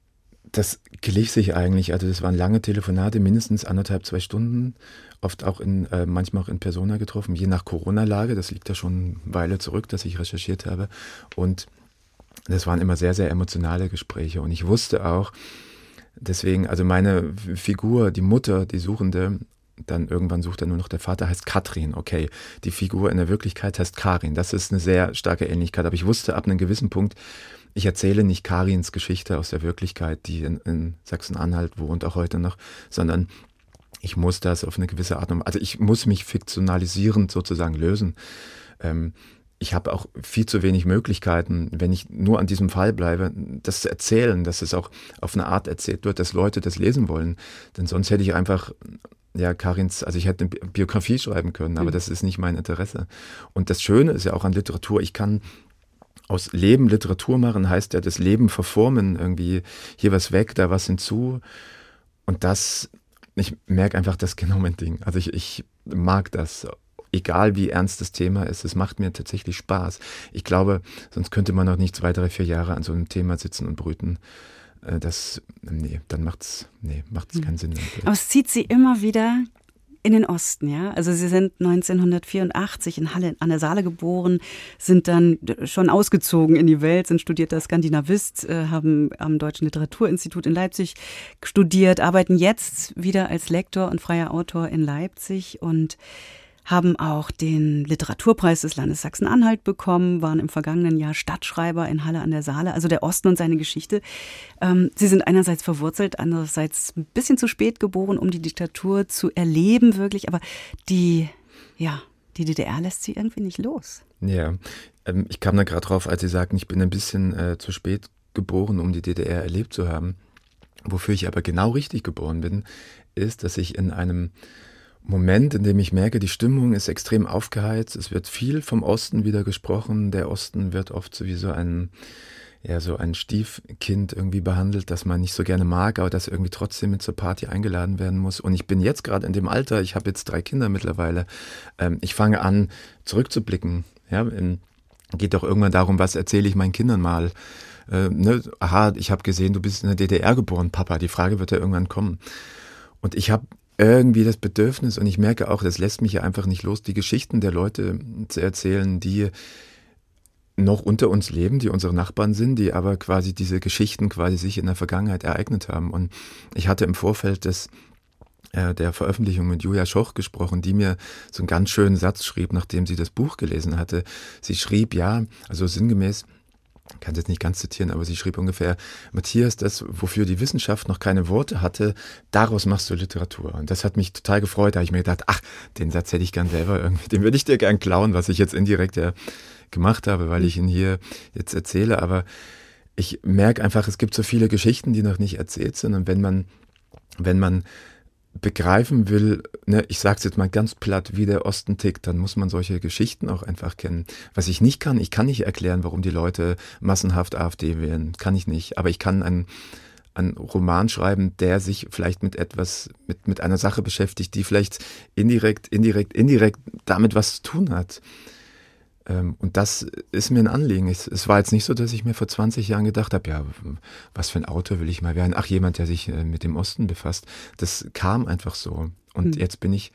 S7: das glich sich eigentlich, also das waren lange Telefonate, mindestens anderthalb, zwei Stunden, oft auch in, äh, manchmal auch in Persona getroffen, je nach Corona-Lage. Das liegt ja schon eine Weile zurück, dass ich recherchiert habe. Und das waren immer sehr, sehr emotionale Gespräche. Und ich wusste auch, deswegen, also meine Figur, die Mutter, die Suchende, dann irgendwann sucht er nur noch der Vater, heißt Katrin. Okay, die Figur in der Wirklichkeit heißt Karin. Das ist eine sehr starke Ähnlichkeit. Aber ich wusste ab einem gewissen Punkt, ich erzähle nicht Karins Geschichte aus der Wirklichkeit, die in, in Sachsen-Anhalt wohnt, auch heute noch, sondern ich muss das auf eine gewisse Art und Weise, also ich muss mich fiktionalisierend sozusagen lösen. Ähm, ich habe auch viel zu wenig Möglichkeiten, wenn ich nur an diesem Fall bleibe, das zu erzählen, dass es auch auf eine Art erzählt wird, dass Leute das lesen wollen. Denn sonst hätte ich einfach... Ja, Karins, also ich hätte eine Biografie schreiben können, aber mhm. das ist nicht mein Interesse. Und das Schöne ist ja auch an Literatur, ich kann aus Leben Literatur machen, heißt ja das Leben verformen, irgendwie hier was weg, da was hinzu. Und das, ich merke einfach, das ist genau mein Ding. Also ich, ich mag das, egal wie ernst das Thema ist, es macht mir tatsächlich Spaß. Ich glaube, sonst könnte man noch nicht zwei, drei, vier Jahre an so einem Thema sitzen und brüten. Das, nee, dann macht's, nee, macht's keinen Sinn.
S2: Aber es zieht Sie immer wieder in den Osten, ja? Also Sie sind neunzehnhundertvierundachtzig in Halle an der Saale geboren, sind dann schon ausgezogen in die Welt, sind studierter Skandinavist, haben am Deutschen Literaturinstitut in Leipzig studiert, arbeiten jetzt wieder als Lektor und freier Autor in Leipzig und haben auch den Literaturpreis des Landes Sachsen-Anhalt bekommen, waren im vergangenen Jahr Stadtschreiber in Halle an der Saale, also der Osten und seine Geschichte. Ähm, Sie sind einerseits verwurzelt, andererseits ein bisschen zu spät geboren, um die Diktatur zu erleben, wirklich. Aber die, ja, die D D R lässt Sie irgendwie nicht los.
S7: Ja, ähm, ich kam da gerade drauf, als Sie sagten, ich bin ein bisschen äh, zu spät geboren, um die D D R erlebt zu haben. Wofür ich aber genau richtig geboren bin, ist, dass ich in einem Moment, in dem ich merke, die Stimmung ist extrem aufgeheizt, es wird viel vom Osten wieder gesprochen, der Osten wird oft so wie so ein, ja, so ein Stiefkind irgendwie behandelt, das man nicht so gerne mag, aber das irgendwie trotzdem mit zur Party eingeladen werden muss. Und ich bin jetzt gerade in dem Alter, ich habe jetzt drei Kinder mittlerweile, ähm, ich fange an zurückzublicken, ja, in, geht doch irgendwann darum, was erzähle ich meinen Kindern mal, äh, ne? Aha, ich habe gesehen, du bist in der D D R geboren, Papa, die Frage wird ja irgendwann kommen. Und ich habe irgendwie das Bedürfnis, und ich merke auch, das lässt mich ja einfach nicht los, die Geschichten der Leute zu erzählen, die noch unter uns leben, die unsere Nachbarn sind, die aber quasi diese Geschichten quasi sich in der Vergangenheit ereignet haben. Und ich hatte im Vorfeld des, äh, der Veröffentlichung mit Julia Schoch gesprochen, die mir so einen ganz schönen Satz schrieb, nachdem sie das Buch gelesen hatte. Sie schrieb, ja, also sinngemäß, ich kann es jetzt nicht ganz zitieren, aber sie schrieb ungefähr, Matthias, das, wofür die Wissenschaft noch keine Worte hatte, daraus machst du Literatur. Und das hat mich total gefreut. Da habe ich mir gedacht, ach, den Satz hätte ich gern selber irgendwie, den würde ich dir gern klauen, was ich jetzt indirekt ja gemacht habe, weil ich ihn hier jetzt erzähle. Aber ich merke einfach, es gibt so viele Geschichten, die noch nicht erzählt sind. Und wenn man, wenn man begreifen will, ne, ich sage es jetzt mal ganz platt, wie der Osten tickt, dann muss man solche Geschichten auch einfach kennen. Was ich nicht kann, ich kann nicht erklären, warum die Leute massenhaft AfD wählen, kann ich nicht. Aber ich kann einen, einen Roman schreiben, der sich vielleicht mit etwas, mit, mit einer Sache beschäftigt, die vielleicht indirekt, indirekt, indirekt damit was zu tun hat. Und das ist mir ein Anliegen. Es war jetzt nicht so, dass ich mir vor zwanzig Jahren gedacht habe, ja, was für ein Autor will ich mal werden? Ach, jemand, der sich mit dem Osten befasst. Das kam einfach so. Und mhm. jetzt bin ich,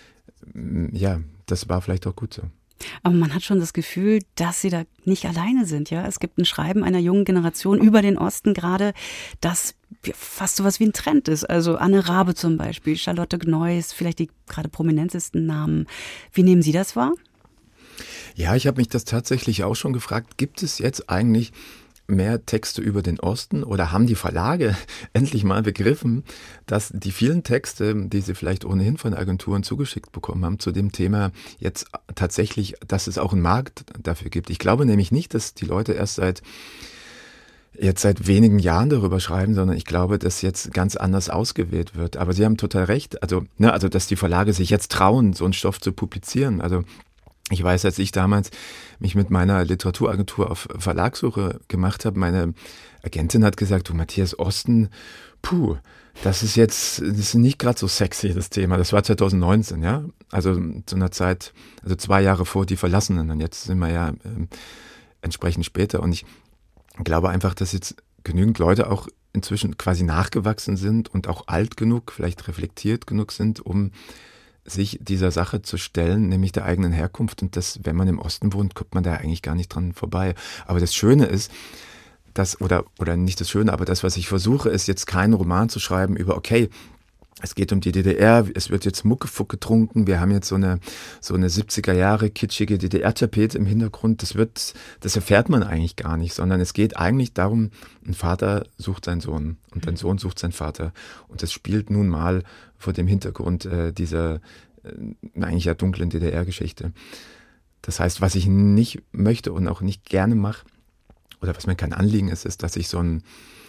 S7: ja, das war vielleicht auch gut so.
S2: Aber man hat schon das Gefühl, dass Sie da nicht alleine sind, ja? Es gibt ein Schreiben einer jungen Generation über den Osten gerade, das fast so was wie ein Trend ist. Also Anne Rabe zum Beispiel, Charlotte Gneuss, vielleicht die gerade prominentesten Namen. Wie nehmen Sie das wahr?
S7: Ja, ich habe mich das tatsächlich auch schon gefragt. Gibt es jetzt eigentlich mehr Texte über den Osten oder haben die Verlage endlich mal begriffen, dass die vielen Texte, die sie vielleicht ohnehin von Agenturen zugeschickt bekommen haben, zu dem Thema jetzt tatsächlich, dass es auch einen Markt dafür gibt? Ich glaube nämlich nicht, dass die Leute erst seit jetzt seit wenigen Jahren darüber schreiben, sondern ich glaube, dass jetzt ganz anders ausgewählt wird. Aber Sie haben total recht, also, ne, also dass die Verlage sich jetzt trauen, so einen Stoff zu publizieren. Also ich weiß, als ich damals mich mit meiner Literaturagentur auf Verlagssuche gemacht habe, meine Agentin hat gesagt, du Matthias, Osten, puh, das ist jetzt, das ist nicht gerade so sexy, das Thema. Das war zwanzig neunzehn, ja. Also zu einer Zeit, also zwei Jahre vor Die Verlassenen. Und jetzt sind wir ja äh, entsprechend später. Und ich glaube einfach, dass jetzt genügend Leute auch inzwischen quasi nachgewachsen sind und auch alt genug, vielleicht reflektiert genug sind, um sich dieser Sache zu stellen, nämlich der eigenen Herkunft. Und das, wenn man im Osten wohnt, kommt man da eigentlich gar nicht dran vorbei. Aber das Schöne ist, das, oder, oder nicht das Schöne, aber das, was ich versuche, ist jetzt keinen Roman zu schreiben über, okay, es geht um die D D R, es wird jetzt Muckefuck getrunken, wir haben jetzt so eine, so eine siebziger Jahre kitschige D D R-Tapete im Hintergrund, das wird, das erfährt man eigentlich gar nicht, sondern es geht eigentlich darum, ein Vater sucht seinen Sohn und ein Sohn sucht seinen Vater und das spielt nun mal vor dem Hintergrund äh, dieser äh, eigentlich ja dunklen D D R-Geschichte. Das heißt, was ich nicht möchte und auch nicht gerne mache, oder was mir kein Anliegen ist, ist, dass ich so ein,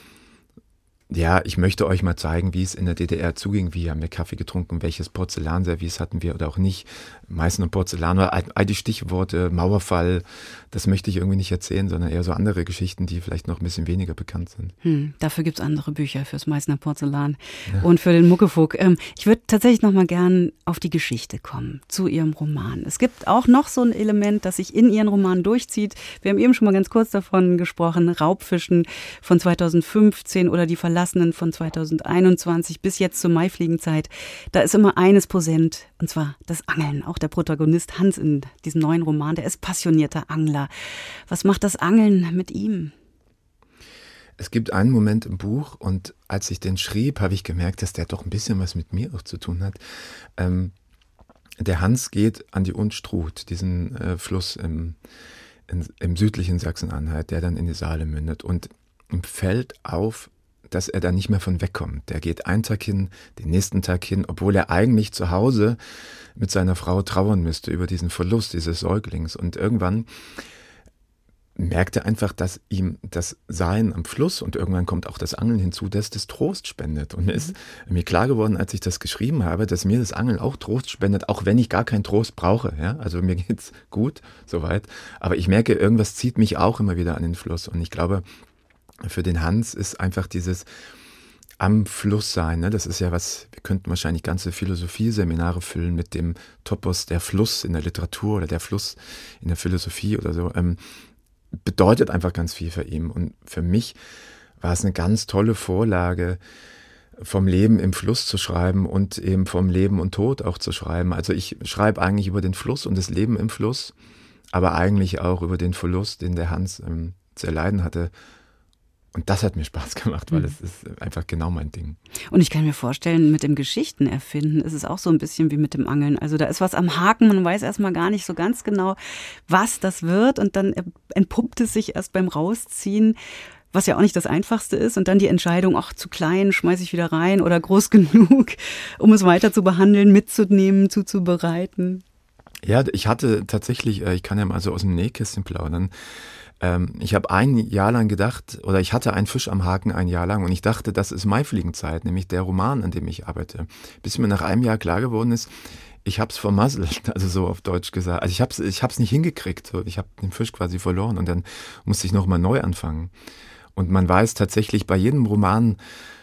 S7: ja, ich möchte euch mal zeigen, wie es in der D D R zuging, wie haben wir Kaffee getrunken, welches Porzellanservice hatten wir oder auch nicht. Meist nur Porzellan oder all die Stichworte, Mauerfall, das möchte ich irgendwie nicht erzählen, sondern eher so andere Geschichten, die vielleicht noch ein bisschen weniger bekannt sind.
S2: Hm, dafür gibt es andere Bücher fürs Meißner Porzellan ja. und für den Muckefuck. Ähm, ich würde tatsächlich noch mal gern auf die Geschichte kommen, zu Ihrem Roman. Es gibt auch noch so ein Element, das sich in Ihren Roman durchzieht. Wir haben eben schon mal ganz kurz davon gesprochen, Raubfischen von zweitausendfünfzehn oder die Verlassenen von zweitausendeinundzwanzig bis jetzt zur Maifliegenzeit. Da ist immer eines präsent, und zwar das Angeln. Auch der Protagonist Hans in diesem neuen Roman, der ist passionierter Angler. Was macht das Angeln mit ihm?
S7: Es gibt einen Moment im Buch und als ich den schrieb, habe ich gemerkt, dass der doch ein bisschen was mit mir auch zu tun hat. Ähm, der Hans geht an die Unstrut, diesen äh, Fluss im, in, im südlichen Sachsen-Anhalt, der dann in die Saale mündet. Und ihm fällt auf, dass er da nicht mehr von wegkommt. Der geht einen Tag hin, den nächsten Tag hin, obwohl er eigentlich zu Hause mit seiner Frau trauern müsste über diesen Verlust dieses Säuglings. Und irgendwann merkt er einfach, dass ihm das Sein am Fluss und irgendwann kommt auch das Angeln hinzu, dass das Trost spendet. Und mir ist mir klar geworden, als ich das geschrieben habe, dass mir das Angeln auch Trost spendet, auch wenn ich gar keinen Trost brauche. Ja? Also mir geht's gut, soweit. Aber ich merke, irgendwas zieht mich auch immer wieder an den Fluss. Und ich glaube, für den Hans ist einfach dieses am Fluss sein, ne? Das ist ja was, wir könnten wahrscheinlich ganze Philosophieseminare füllen mit dem Topos der Fluss in der Literatur oder der Fluss in der Philosophie oder so. Ähm, bedeutet einfach ganz viel für ihn. Und für mich war es eine ganz tolle Vorlage, vom Leben im Fluss zu schreiben und eben vom Leben und Tod auch zu schreiben. Also ich schreibe eigentlich über den Fluss und das Leben im Fluss, aber eigentlich auch über den Verlust, den der Hans ähm, zu erleiden hatte. Und das hat mir Spaß gemacht, weil es ist einfach genau mein Ding.
S2: Und ich kann mir vorstellen, mit dem Geschichtenerfinden ist es auch so ein bisschen wie mit dem Angeln. Also da ist was am Haken, man weiß erstmal gar nicht so ganz genau, was das wird. Und dann entpuppt es sich erst beim Rausziehen, was ja auch nicht das Einfachste ist. Und dann die Entscheidung, ach, zu klein, schmeiße ich wieder rein oder groß genug, um es weiter zu behandeln, mitzunehmen, zuzubereiten.
S7: Ja, ich hatte tatsächlich, ich kann ja mal so aus dem Nähkästchen plaudern, ich habe ein Jahr lang gedacht, oder ich hatte einen Fisch am Haken ein Jahr lang und ich dachte, das ist Maifliegenzeit, nämlich der Roman, an dem ich arbeite. Bis mir nach einem Jahr klar geworden ist, ich habe es vermasselt, also so auf Deutsch gesagt. Also ich habe es ich hab's nicht hingekriegt, ich habe den Fisch quasi verloren und dann musste ich nochmal neu anfangen. Und man weiß tatsächlich bei jedem Roman,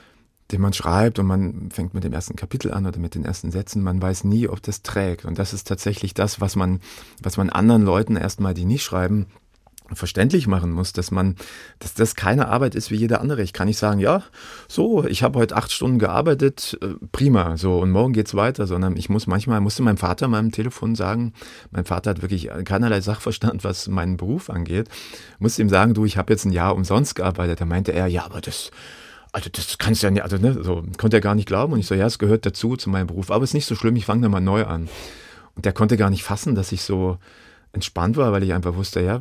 S7: den man schreibt und man fängt mit dem ersten Kapitel an oder mit den ersten Sätzen, man weiß nie, ob das trägt. Und das ist tatsächlich das, was man, was man anderen Leuten erstmal, die nicht schreiben, verständlich machen muss, dass man, dass das keine Arbeit ist wie jede andere. Ich kann nicht sagen, ja, so, ich habe heute acht Stunden gearbeitet, äh, prima, so, und morgen geht's weiter, sondern ich muss manchmal, musste meinem Vater meinem Telefon sagen, mein Vater hat wirklich keinerlei Sachverstand, was meinen Beruf angeht, musste ihm sagen, du, ich habe jetzt ein Jahr umsonst gearbeitet. Da meinte er, ja, aber das, also das kannst du ja nicht, also ne, so, konnte er gar nicht glauben. Und ich so, ja, es gehört dazu, zu meinem Beruf, aber es ist nicht so schlimm, ich fange da mal neu an. Und der konnte gar nicht fassen, dass ich so entspannt war, weil ich einfach wusste, ja,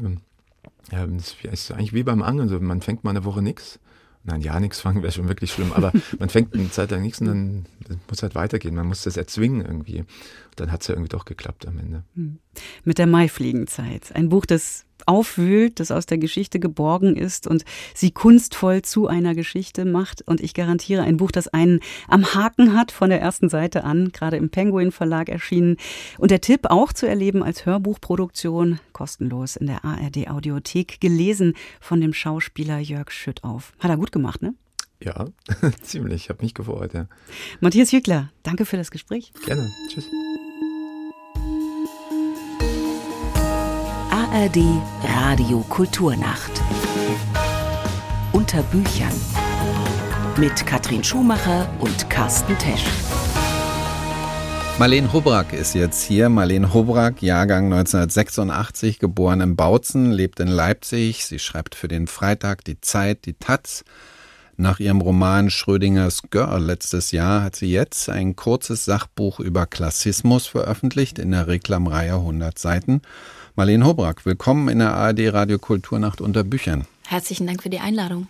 S7: Ja, das ist eigentlich wie beim Angeln, so, man fängt mal eine Woche nichts. Nein, ja, nichts fangen wäre schon wirklich schlimm, aber man fängt eine Zeit lang nichts und dann muss halt weitergehen. Man muss das erzwingen irgendwie. Und dann hat es ja irgendwie doch geklappt am Ende.
S2: Mit der Maifliegenzeit. Ein Buch, das aufwühlt, das aus der Geschichte geborgen ist und sie kunstvoll zu einer Geschichte macht. Und ich garantiere, ein Buch, das einen am Haken hat von der ersten Seite an, gerade im Penguin Verlag erschienen. Und der Tipp auch zu erleben als Hörbuchproduktion, kostenlos in der A R D Audiothek, gelesen von dem Schauspieler Jörg Schüttauf. Hat er gut gemacht, ne?
S7: Ja, ziemlich. Ich habe mich gefreut, ja.
S2: Matthias Jückler, danke für das Gespräch.
S7: Gerne. Tschüss.
S1: A R D Radio Kulturnacht. Unter Büchern. Mit Katrin Schumacher und Carsten Tesch.
S3: Marlene Hubrak ist jetzt hier. Marlene Hubrak, Jahrgang neunzehnhundertsechsundachtzig, geboren in Bautzen, lebt in Leipzig. Sie schreibt für den Freitag, die Zeit, die Taz. Nach ihrem Roman Schrödingers Girl letztes Jahr hat sie jetzt ein kurzes Sachbuch über Klassismus veröffentlicht in der Reklamreihe hundert Seiten. Marlene Hubrak, willkommen in der A R D Radio Kulturnacht unter Büchern.
S8: Herzlichen Dank für die Einladung.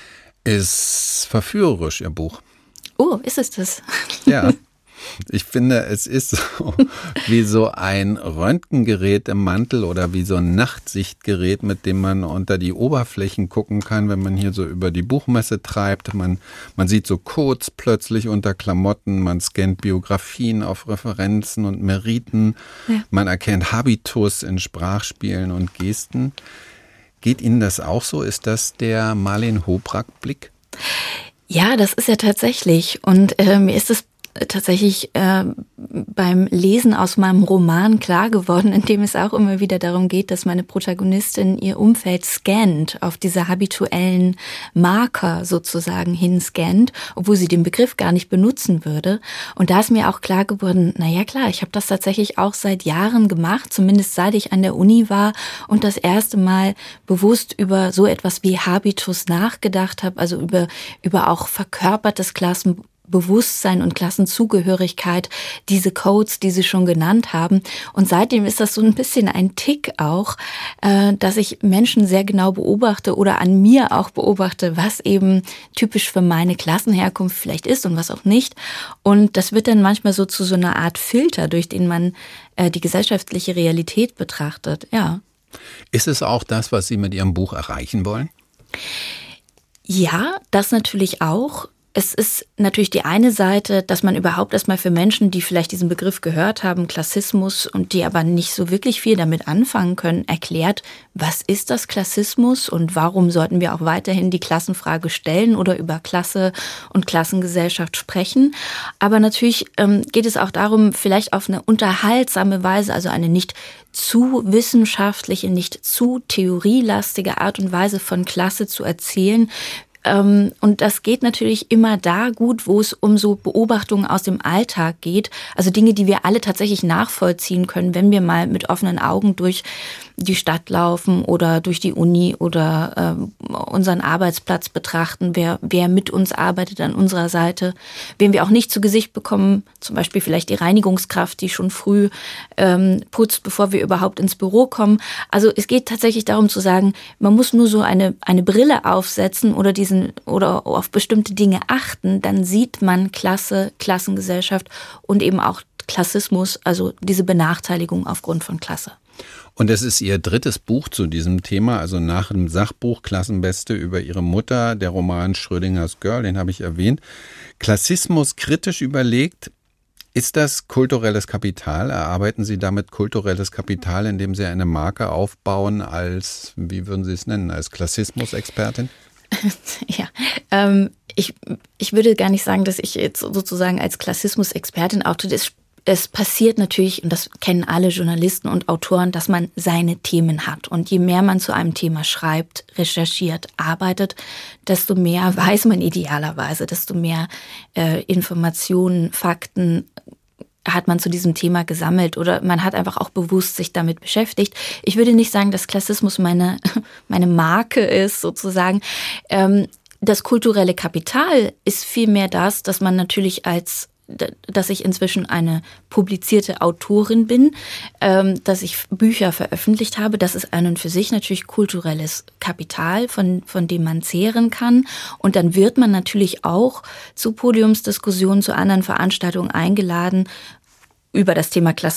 S3: Ist verführerisch, Ihr Buch.
S8: Oh, ist es das?
S3: Ja, ich finde, es ist so wie so ein Röntgengerät im Mantel oder wie so ein Nachtsichtgerät, mit dem man unter die Oberflächen gucken kann, wenn man hier so über die Buchmesse treibt. Man, man sieht so Codes plötzlich unter Klamotten, man scannt Biografien auf Referenzen und Meriten, ja. Man erkennt Habitus in Sprachspielen und Gesten. Geht Ihnen das auch so? Ist das der Marlene Hubrak-Blick?
S8: Ja, das ist ja tatsächlich. Und äh, mir ist es tatsächlich äh, beim Lesen aus meinem Roman klar geworden, in dem es auch immer wieder darum geht, dass meine Protagonistin ihr Umfeld scannt, auf diese habituellen Marker sozusagen hinscannt, obwohl sie den Begriff gar nicht benutzen würde. Und da ist mir auch klar geworden, na ja klar, ich habe das tatsächlich auch seit Jahren gemacht, zumindest seit ich an der Uni war und das erste Mal bewusst über so etwas wie Habitus nachgedacht habe, also über, über auch verkörpertes Klassen Bewusstsein und Klassenzugehörigkeit, diese Codes, die Sie schon genannt haben. Und seitdem ist das so ein bisschen ein Tick auch, äh, dass ich Menschen sehr genau beobachte oder an mir auch beobachte, was eben typisch für meine Klassenherkunft vielleicht ist und was auch nicht. Und das wird dann manchmal so zu so einer Art Filter, durch den man äh, die gesellschaftliche Realität betrachtet. Ja.
S3: Ist es auch das, was Sie mit Ihrem Buch erreichen wollen?
S8: Ja, das natürlich auch. Es ist natürlich die eine Seite, dass man überhaupt erstmal für Menschen, die vielleicht diesen Begriff gehört haben, Klassismus, und die aber nicht so wirklich viel damit anfangen können, erklärt, was ist das Klassismus und warum sollten wir auch weiterhin die Klassenfrage stellen oder über Klasse und Klassengesellschaft sprechen. Aber natürlich ähm, geht es auch darum, vielleicht auf eine unterhaltsame Weise, also eine nicht zu wissenschaftliche, nicht zu theorielastige Art und Weise von Klasse zu erzählen. Und das geht natürlich immer da gut, wo es um so Beobachtungen aus dem Alltag geht. Also Dinge, die wir alle tatsächlich nachvollziehen können, wenn wir mal mit offenen Augen durch die Stadt laufen oder durch die Uni oder äh, unseren Arbeitsplatz betrachten, wer, wer mit uns arbeitet an unserer Seite, wen wir auch nicht zu Gesicht bekommen, zum Beispiel vielleicht die Reinigungskraft, die schon früh ähm, putzt, bevor wir überhaupt ins Büro kommen. Also es geht tatsächlich darum zu sagen, man muss nur so eine, eine Brille aufsetzen oder diesen oder auf bestimmte Dinge achten, dann sieht man Klasse, Klassengesellschaft und eben auch Klassismus, also diese Benachteiligung aufgrund von Klasse.
S3: Und es ist Ihr drittes Buch zu diesem Thema, also nach dem Sachbuch Klassenbeste über Ihre Mutter, der Roman Schrödingers Girl, den habe ich erwähnt. Klassismus kritisch überlegt, ist das kulturelles Kapital? Erarbeiten Sie damit kulturelles Kapital, indem Sie eine Marke aufbauen als, wie würden Sie es nennen, als Klassismusexpertin?
S8: Ja, ähm, ich, ich würde gar nicht sagen, dass ich jetzt sozusagen als Klassismusexpertin auftrete. Es Es passiert natürlich, und das kennen alle Journalisten und Autoren, dass man seine Themen hat. Und je mehr man zu einem Thema schreibt, recherchiert, arbeitet, desto mehr weiß man idealerweise, desto mehr äh, Informationen, Fakten hat man zu diesem Thema gesammelt oder man hat einfach auch bewusst sich damit beschäftigt. Ich würde nicht sagen, dass Klassismus meine, meine Marke ist, sozusagen. Ähm, das kulturelle Kapital ist vielmehr das, dass man natürlich als dass ich inzwischen eine publizierte Autorin bin, ähm, dass ich Bücher veröffentlicht habe. Das ist an und für sich natürlich kulturelles Kapital, von, von dem man zehren kann. Und dann wird man natürlich auch zu Podiumsdiskussionen, zu anderen Veranstaltungen eingeladen, über das Thema Klassismus,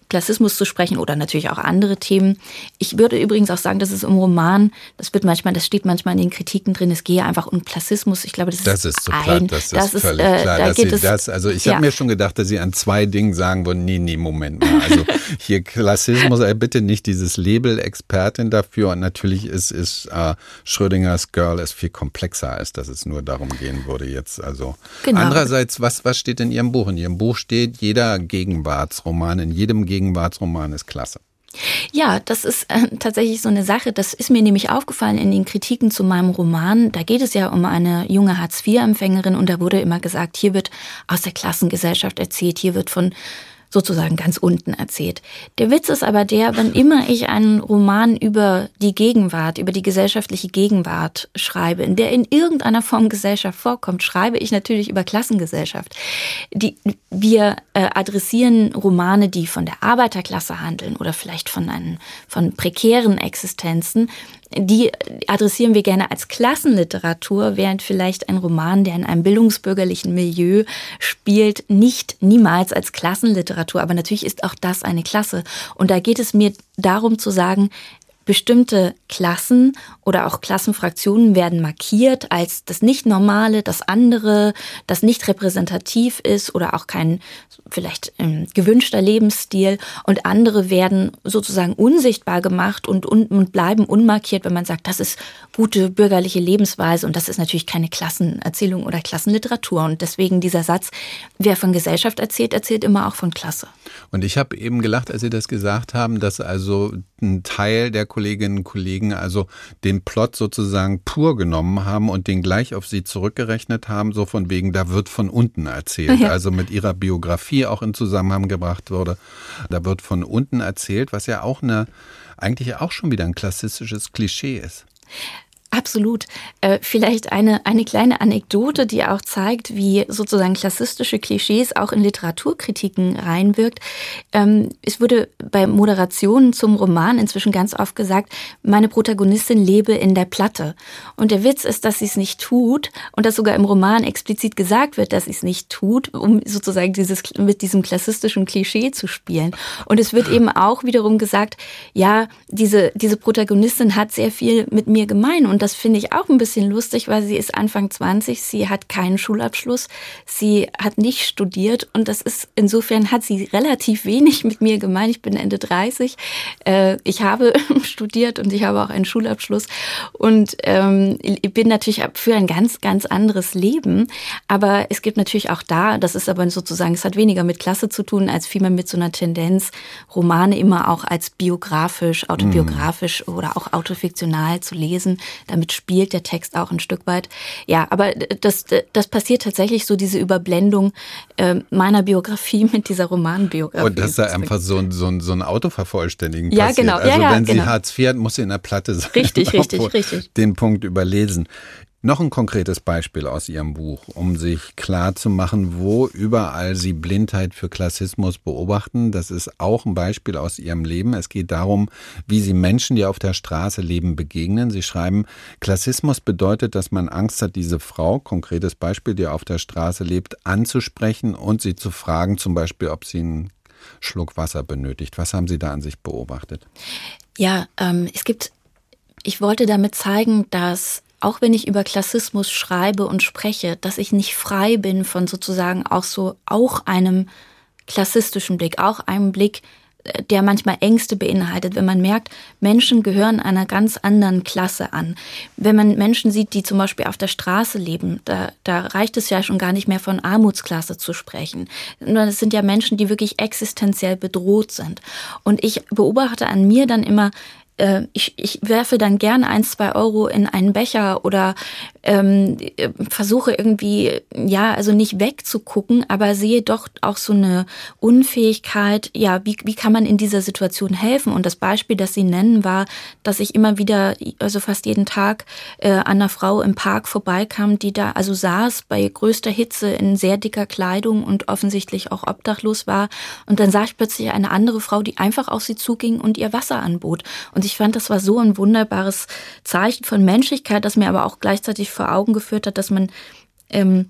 S8: Klassismus zu sprechen oder natürlich auch andere Themen. Ich würde übrigens auch sagen, dass es im Roman, das wird manchmal, das steht manchmal in den Kritiken drin, es gehe einfach um Klassismus. Ich glaube, das,
S3: das ist so platt,
S8: ein,
S3: das,
S8: das
S3: ist völlig
S8: äh,
S3: klar,
S8: da
S3: dass
S8: geht
S3: Sie
S8: es,
S3: das, also ich
S8: ja.
S3: habe mir schon gedacht, dass Sie an zwei Dingen sagen würden, nee, nee, Moment mal, also hier Klassismus, äh, bitte nicht dieses Label Expertin dafür und natürlich ist, ist äh, Schrödingers Girl ist viel komplexer, als dass es nur darum gehen würde jetzt, also
S8: genau.
S3: Andererseits, was, was steht in Ihrem Buch? In Ihrem Buch steht, jeder Gegenwartsroman, in jedem Gegenwartsroman ist klasse.
S8: Ja, das ist äh, tatsächlich so eine Sache. Das ist mir nämlich aufgefallen in den Kritiken zu meinem Roman. Da geht es ja um eine junge Hartz vier Empfängerin und da wurde immer gesagt, hier wird aus der Klassengesellschaft erzählt, hier wird von sozusagen ganz unten erzählt. Der Witz ist aber der, wenn immer ich einen Roman über die Gegenwart, über die gesellschaftliche Gegenwart schreibe, in der in irgendeiner Form Gesellschaft vorkommt, schreibe ich natürlich über Klassengesellschaft. Die, wir äh, adressieren Romane, die von der Arbeiterklasse handeln oder vielleicht von, einen, von prekären Existenzen. Die adressieren wir gerne als Klassenliteratur, während vielleicht ein Roman, der in einem bildungsbürgerlichen Milieu spielt, nicht niemals als Klassenliteratur. Aber natürlich ist auch das eine Klasse. Und da geht es mir darum zu sagen, bestimmte Klassen oder auch Klassenfraktionen werden markiert als das Nicht-Normale, das andere, das nicht repräsentativ ist oder auch kein vielleicht ähm, gewünschter Lebensstil. Und andere werden sozusagen unsichtbar gemacht und, und, und bleiben unmarkiert, wenn man sagt, das ist gute bürgerliche Lebensweise. Und das ist natürlich keine Klassenerzählung oder Klassenliteratur. Und deswegen dieser Satz, wer von Gesellschaft erzählt, erzählt immer auch von Klasse.
S3: Und ich habe eben gelacht, als Sie das gesagt haben, dass also ein Teil der Kolleginnen und Kollegen also den Plot sozusagen pur genommen haben und den gleich auf sie zurückgerechnet haben, so von wegen, da wird von unten erzählt. Ja. Also mit ihrer Biografie auch in Zusammenhang gebracht wurde. Da wird von unten erzählt, was ja auch eine, eigentlich auch schon wieder ein klassistisches Klischee ist.
S8: Absolut. Äh, vielleicht eine, eine kleine Anekdote, die auch zeigt, wie sozusagen klassistische Klischees auch in Literaturkritiken reinwirkt. Ähm, es wurde bei Moderationen zum Roman inzwischen ganz oft gesagt, meine Protagonistin lebe in der Platte. Und der Witz ist, dass sie es nicht tut und dass sogar im Roman explizit gesagt wird, dass sie es nicht tut, um sozusagen dieses, mit diesem klassistischen Klischee zu spielen. Und es wird eben auch wiederum gesagt, ja, diese, diese Protagonistin hat sehr viel mit mir gemein. Und das finde ich auch ein bisschen lustig, weil sie ist Anfang zwanzig, sie hat keinen Schulabschluss, sie hat nicht studiert und das ist, insofern hat sie relativ wenig mit mir gemeint. Ich bin Ende dreißig, äh, ich habe studiert und ich habe auch einen Schulabschluss und ähm, ich bin natürlich für ein ganz, ganz anderes Leben, aber es gibt natürlich auch da, das ist aber sozusagen, es hat weniger mit Klasse zu tun, als vielmehr mit so einer Tendenz, Romane immer auch als biografisch, autobiografisch mhm. oder auch autofiktional zu lesen. Damit spielt der Text auch ein Stück weit. Ja, aber das, das passiert tatsächlich so, diese Überblendung äh, meiner Biografie mit dieser Romanbiografie.
S3: Und dass da einfach so ein, so ein, so ein Autovervollständigen
S8: ja,
S3: passiert.
S8: Genau.
S3: Also
S8: ja, ja,
S3: wenn sie
S8: genau.
S3: Hartz vier hat, muss sie in der Platte sein.
S8: Richtig, richtig, richtig.
S3: Den Punkt überlesen. Noch ein konkretes Beispiel aus Ihrem Buch, um sich klar zu machen, wo überall Sie Blindheit für Klassismus beobachten. Das ist auch ein Beispiel aus Ihrem Leben. Es geht darum, wie Sie Menschen, die auf der Straße leben, begegnen. Sie schreiben, Klassismus bedeutet, dass man Angst hat, diese Frau, konkretes Beispiel, die auf der Straße lebt, anzusprechen und sie zu fragen, zum Beispiel, ob sie einen Schluck Wasser benötigt. Was haben Sie da an sich beobachtet?
S8: Ja, ähm, es gibt, ich wollte damit zeigen, dass auch wenn ich über Klassismus schreibe und spreche, dass ich nicht frei bin von sozusagen auch so, auch einem klassistischen Blick, auch einem Blick, der manchmal Ängste beinhaltet, wenn man merkt, Menschen gehören einer ganz anderen Klasse an. Wenn man Menschen sieht, die zum Beispiel auf der Straße leben, da, da reicht es ja schon gar nicht mehr von Armutsklasse zu sprechen. Sondern es sind ja Menschen, die wirklich existenziell bedroht sind. Und ich beobachte an mir dann immer, Ich, ich werfe dann gern ein, zwei Euro in einen Becher oder ähm, versuche irgendwie, ja, also nicht wegzugucken, aber sehe doch auch so eine Unfähigkeit, ja, wie, wie kann man in dieser Situation helfen? Und das Beispiel, das Sie nennen, war, dass ich immer wieder, also fast jeden Tag äh, an einer Frau im Park vorbeikam, die da also saß bei größter Hitze in sehr dicker Kleidung und offensichtlich auch obdachlos war. Und dann sah ich plötzlich eine andere Frau, die einfach auf sie zuging und ihr Wasser anbot. Und ich fand, das war so ein wunderbares Zeichen von Menschlichkeit, das mir aber auch gleichzeitig vor Augen geführt hat, dass man ähm,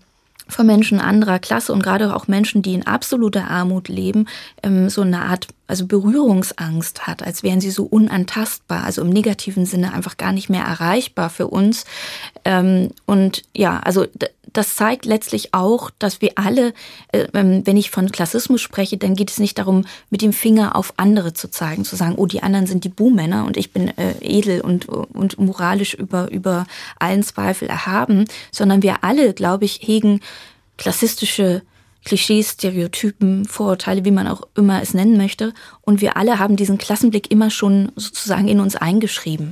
S8: von Menschen anderer Klasse und gerade auch Menschen, die in absoluter Armut leben, ähm, so eine Art also Berührungsangst hat, als wären sie so unantastbar, also im negativen Sinne einfach gar nicht mehr erreichbar für uns. Ähm, und ja, also d- das zeigt letztlich auch, dass wir alle, äh, wenn ich von Klassismus spreche, dann geht es nicht darum, mit dem Finger auf andere zu zeigen, zu sagen, oh, die anderen sind die Buhmänner und ich bin äh, edel und, und moralisch über, über allen Zweifel erhaben, sondern wir alle, glaube ich, hegen klassistische Klischees, Stereotypen, Vorurteile, wie man auch immer es nennen möchte. Und wir alle haben diesen Klassenblick immer schon sozusagen in uns eingeschrieben.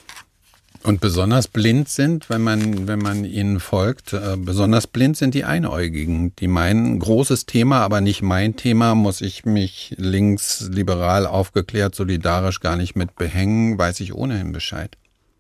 S3: Und besonders blind sind, wenn man, wenn man ihnen folgt, äh, besonders blind sind die Einäugigen. Die meinen, großes Thema, aber nicht mein Thema, muss ich mich links, liberal, aufgeklärt, solidarisch gar nicht mit behängen, weiß ich ohnehin Bescheid.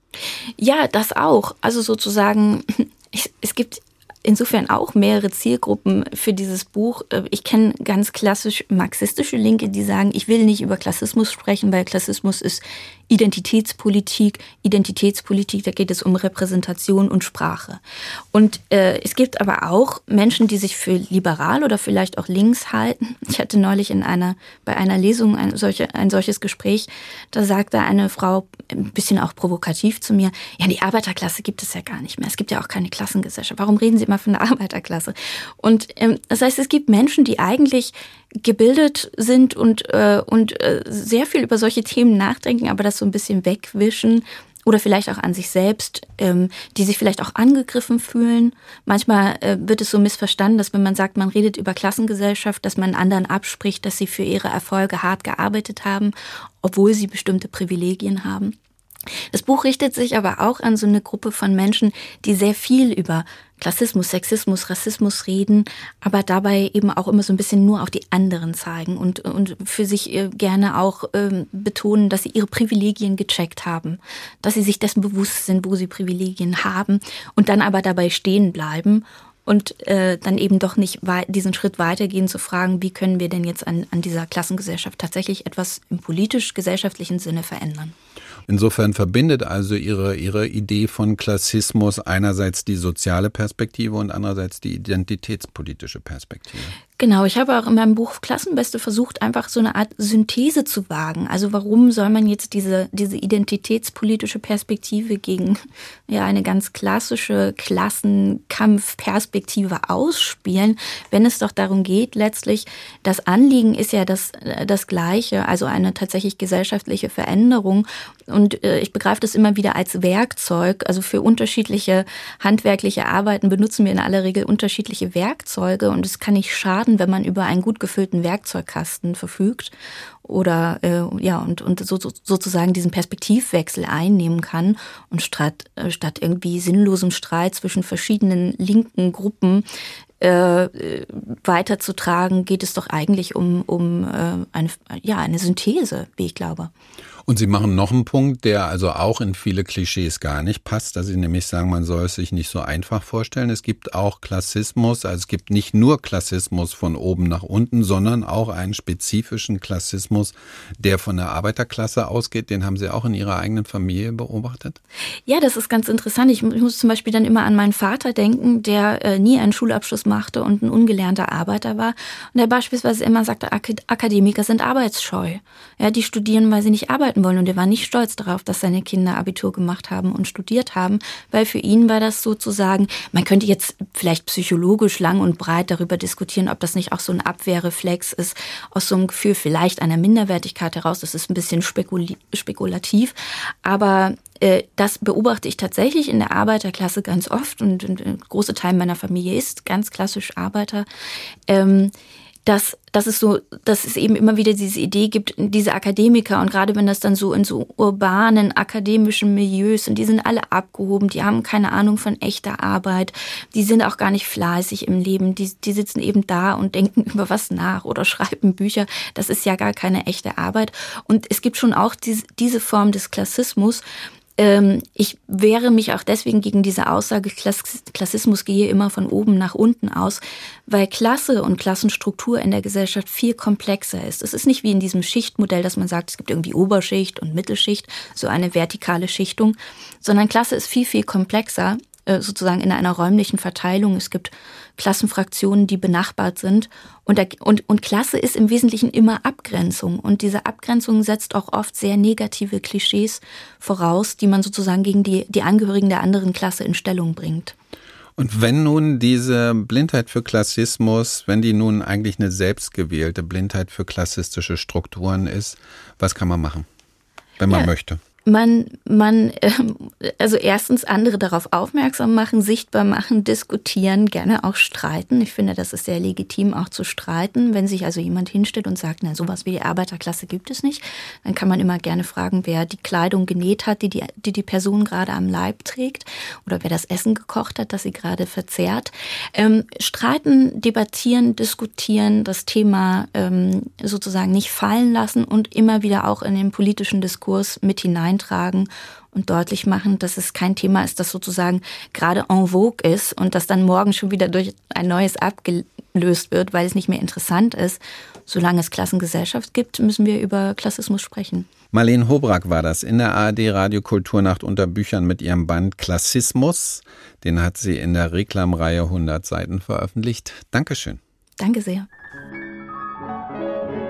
S8: Ja, das auch. Also sozusagen, es, es gibt insofern auch mehrere Zielgruppen für dieses Buch. Ich kenne ganz klassisch marxistische Linke, die sagen, ich will nicht über Klassismus sprechen, weil Klassismus ist Identitätspolitik. Identitätspolitik, da geht es um Repräsentation und Sprache. Und äh, es gibt aber auch Menschen, die sich für liberal oder vielleicht auch links halten. Ich hatte neulich in einer bei einer Lesung ein, solche, ein solches Gespräch, da sagte eine Frau ein bisschen auch provokativ zu mir, ja, die Arbeiterklasse gibt es ja gar nicht mehr. Es gibt ja auch keine Klassengesellschaft. Warum reden Sie immer von der Arbeiterklasse? Und ähm, das heißt, es gibt Menschen, die eigentlich gebildet sind und, äh, und äh, sehr viel über solche Themen nachdenken, aber das so ein bisschen wegwischen oder vielleicht auch an sich selbst, ähm, die sich vielleicht auch angegriffen fühlen. Manchmal äh, wird es so missverstanden, dass wenn man sagt, man redet über Klassengesellschaft, dass man anderen abspricht, dass sie für ihre Erfolge hart gearbeitet haben, obwohl sie bestimmte Privilegien haben. Das Buch richtet sich aber auch an so eine Gruppe von Menschen, die sehr viel über Klassismus, Sexismus, Rassismus reden, aber dabei eben auch immer so ein bisschen nur auf die anderen zeigen und, und für sich gerne auch ähm, betonen, dass sie ihre Privilegien gecheckt haben, dass sie sich dessen bewusst sind, wo sie Privilegien haben und dann aber dabei stehen bleiben und äh, dann eben doch nicht wei- diesen Schritt weitergehen zu fragen, wie können wir denn jetzt an, an dieser Klassengesellschaft tatsächlich etwas im politisch-gesellschaftlichen Sinne verändern.
S3: Insofern verbindet also ihre, ihre Idee von Klassismus einerseits die soziale Perspektive und andererseits die identitätspolitische Perspektive.
S8: Genau, ich habe auch in meinem Buch Klassenbeste versucht, einfach so eine Art Synthese zu wagen. Also warum soll man jetzt diese, diese identitätspolitische Perspektive gegen ja eine ganz klassische Klassenkampfperspektive ausspielen, wenn es doch darum geht, letztlich, das Anliegen ist ja das, das Gleiche, also eine tatsächlich gesellschaftliche Veränderung. Und äh, ich begreife das immer wieder als Werkzeug. Also für unterschiedliche handwerkliche Arbeiten benutzen wir in aller Regel unterschiedliche Werkzeuge und es kann nicht schaden, wenn man über einen gut gefüllten Werkzeugkasten verfügt oder äh, ja und und so, so, sozusagen diesen Perspektivwechsel einnehmen kann und statt äh, statt irgendwie sinnlosem Streit zwischen verschiedenen linken Gruppen äh, weiterzutragen, geht es doch eigentlich um um äh, eine ja eine Synthese, wie ich glaube.
S3: Und Sie machen noch einen Punkt, der also auch in viele Klischees gar nicht passt, dass Sie nämlich sagen, man soll es sich nicht so einfach vorstellen. Es gibt auch Klassismus, also es gibt nicht nur Klassismus von oben nach unten, sondern auch einen spezifischen Klassismus, der von der Arbeiterklasse ausgeht. Den haben Sie auch in Ihrer eigenen Familie beobachtet?
S8: Ja, das ist ganz interessant. Ich muss zum Beispiel dann immer an meinen Vater denken, der äh, nie einen Schulabschluss machte und ein ungelernter Arbeiter war. Und der beispielsweise immer sagte, Ak- Akademiker sind arbeitsscheu. Ja, die studieren, weil sie nicht arbeiten wollen. Und er war nicht stolz darauf, dass seine Kinder Abitur gemacht haben und studiert haben, weil für ihn war das sozusagen, man könnte jetzt vielleicht psychologisch lang und breit darüber diskutieren, ob das nicht auch so ein Abwehrreflex ist, aus so einem Gefühl vielleicht einer Minderwertigkeit heraus. Das ist ein bisschen spekul- spekulativ, aber äh, das beobachte ich tatsächlich in der Arbeiterklasse ganz oft und, und ein großer Teil meiner Familie ist ganz klassisch Arbeiter. Ähm, dass, dass es so, dass es eben immer wieder diese Idee gibt, diese Akademiker und gerade wenn das dann so in so urbanen, akademischen Milieus und die sind alle abgehoben, die haben keine Ahnung von echter Arbeit, die sind auch gar nicht fleißig im Leben, die, die sitzen eben da und denken über was nach oder schreiben Bücher, das ist ja gar keine echte Arbeit und es gibt schon auch diese, diese Form des Klassismus. Ich wehre mich auch deswegen gegen diese Aussage, Klassismus gehe immer von oben nach unten aus, weil Klasse und Klassenstruktur in der Gesellschaft viel komplexer ist. Es ist nicht wie in diesem Schichtmodell, dass man sagt, es gibt irgendwie Oberschicht und Mittelschicht, so eine vertikale Schichtung, sondern Klasse ist viel, viel komplexer. äh, sozusagen in einer räumlichen Verteilung. Es gibt Klassenfraktionen, die benachbart sind. Und, der, und, und Klasse ist im Wesentlichen immer Abgrenzung. Und diese Abgrenzung setzt auch oft sehr negative Klischees voraus, die man sozusagen gegen die, die Angehörigen der anderen Klasse in Stellung bringt.
S3: Und wenn nun diese Blindheit für Klassismus, wenn die nun eigentlich eine selbstgewählte Blindheit für klassistische Strukturen ist, was kann man machen, wenn man ja. möchte?
S8: Man, man, also erstens andere darauf aufmerksam machen, sichtbar machen, diskutieren, gerne auch streiten. Ich finde, das ist sehr legitim, auch zu streiten. Wenn sich also jemand hinstellt und sagt, na, sowas wie die Arbeiterklasse gibt es nicht, dann kann man immer gerne fragen, wer die Kleidung genäht hat, die die, die, die Person gerade am Leib trägt, oder wer das Essen gekocht hat, das sie gerade verzehrt. Ähm, streiten, debattieren, diskutieren, das Thema ähm, sozusagen nicht fallen lassen und immer wieder auch in den politischen Diskurs mit hinein tragen und deutlich machen, dass es kein Thema ist, das sozusagen gerade en vogue ist und das dann morgen schon wieder durch ein neues abgelöst wird, weil es nicht mehr interessant ist. Solange es Klassengesellschaft gibt, müssen wir über Klassismus sprechen.
S3: Marlene Hobrack war das in der A R D Radio Kulturnacht unter Büchern mit ihrem Band Klassismus. Den hat sie in der Reklamreihe hundert Seiten veröffentlicht. Dankeschön.
S8: Danke sehr.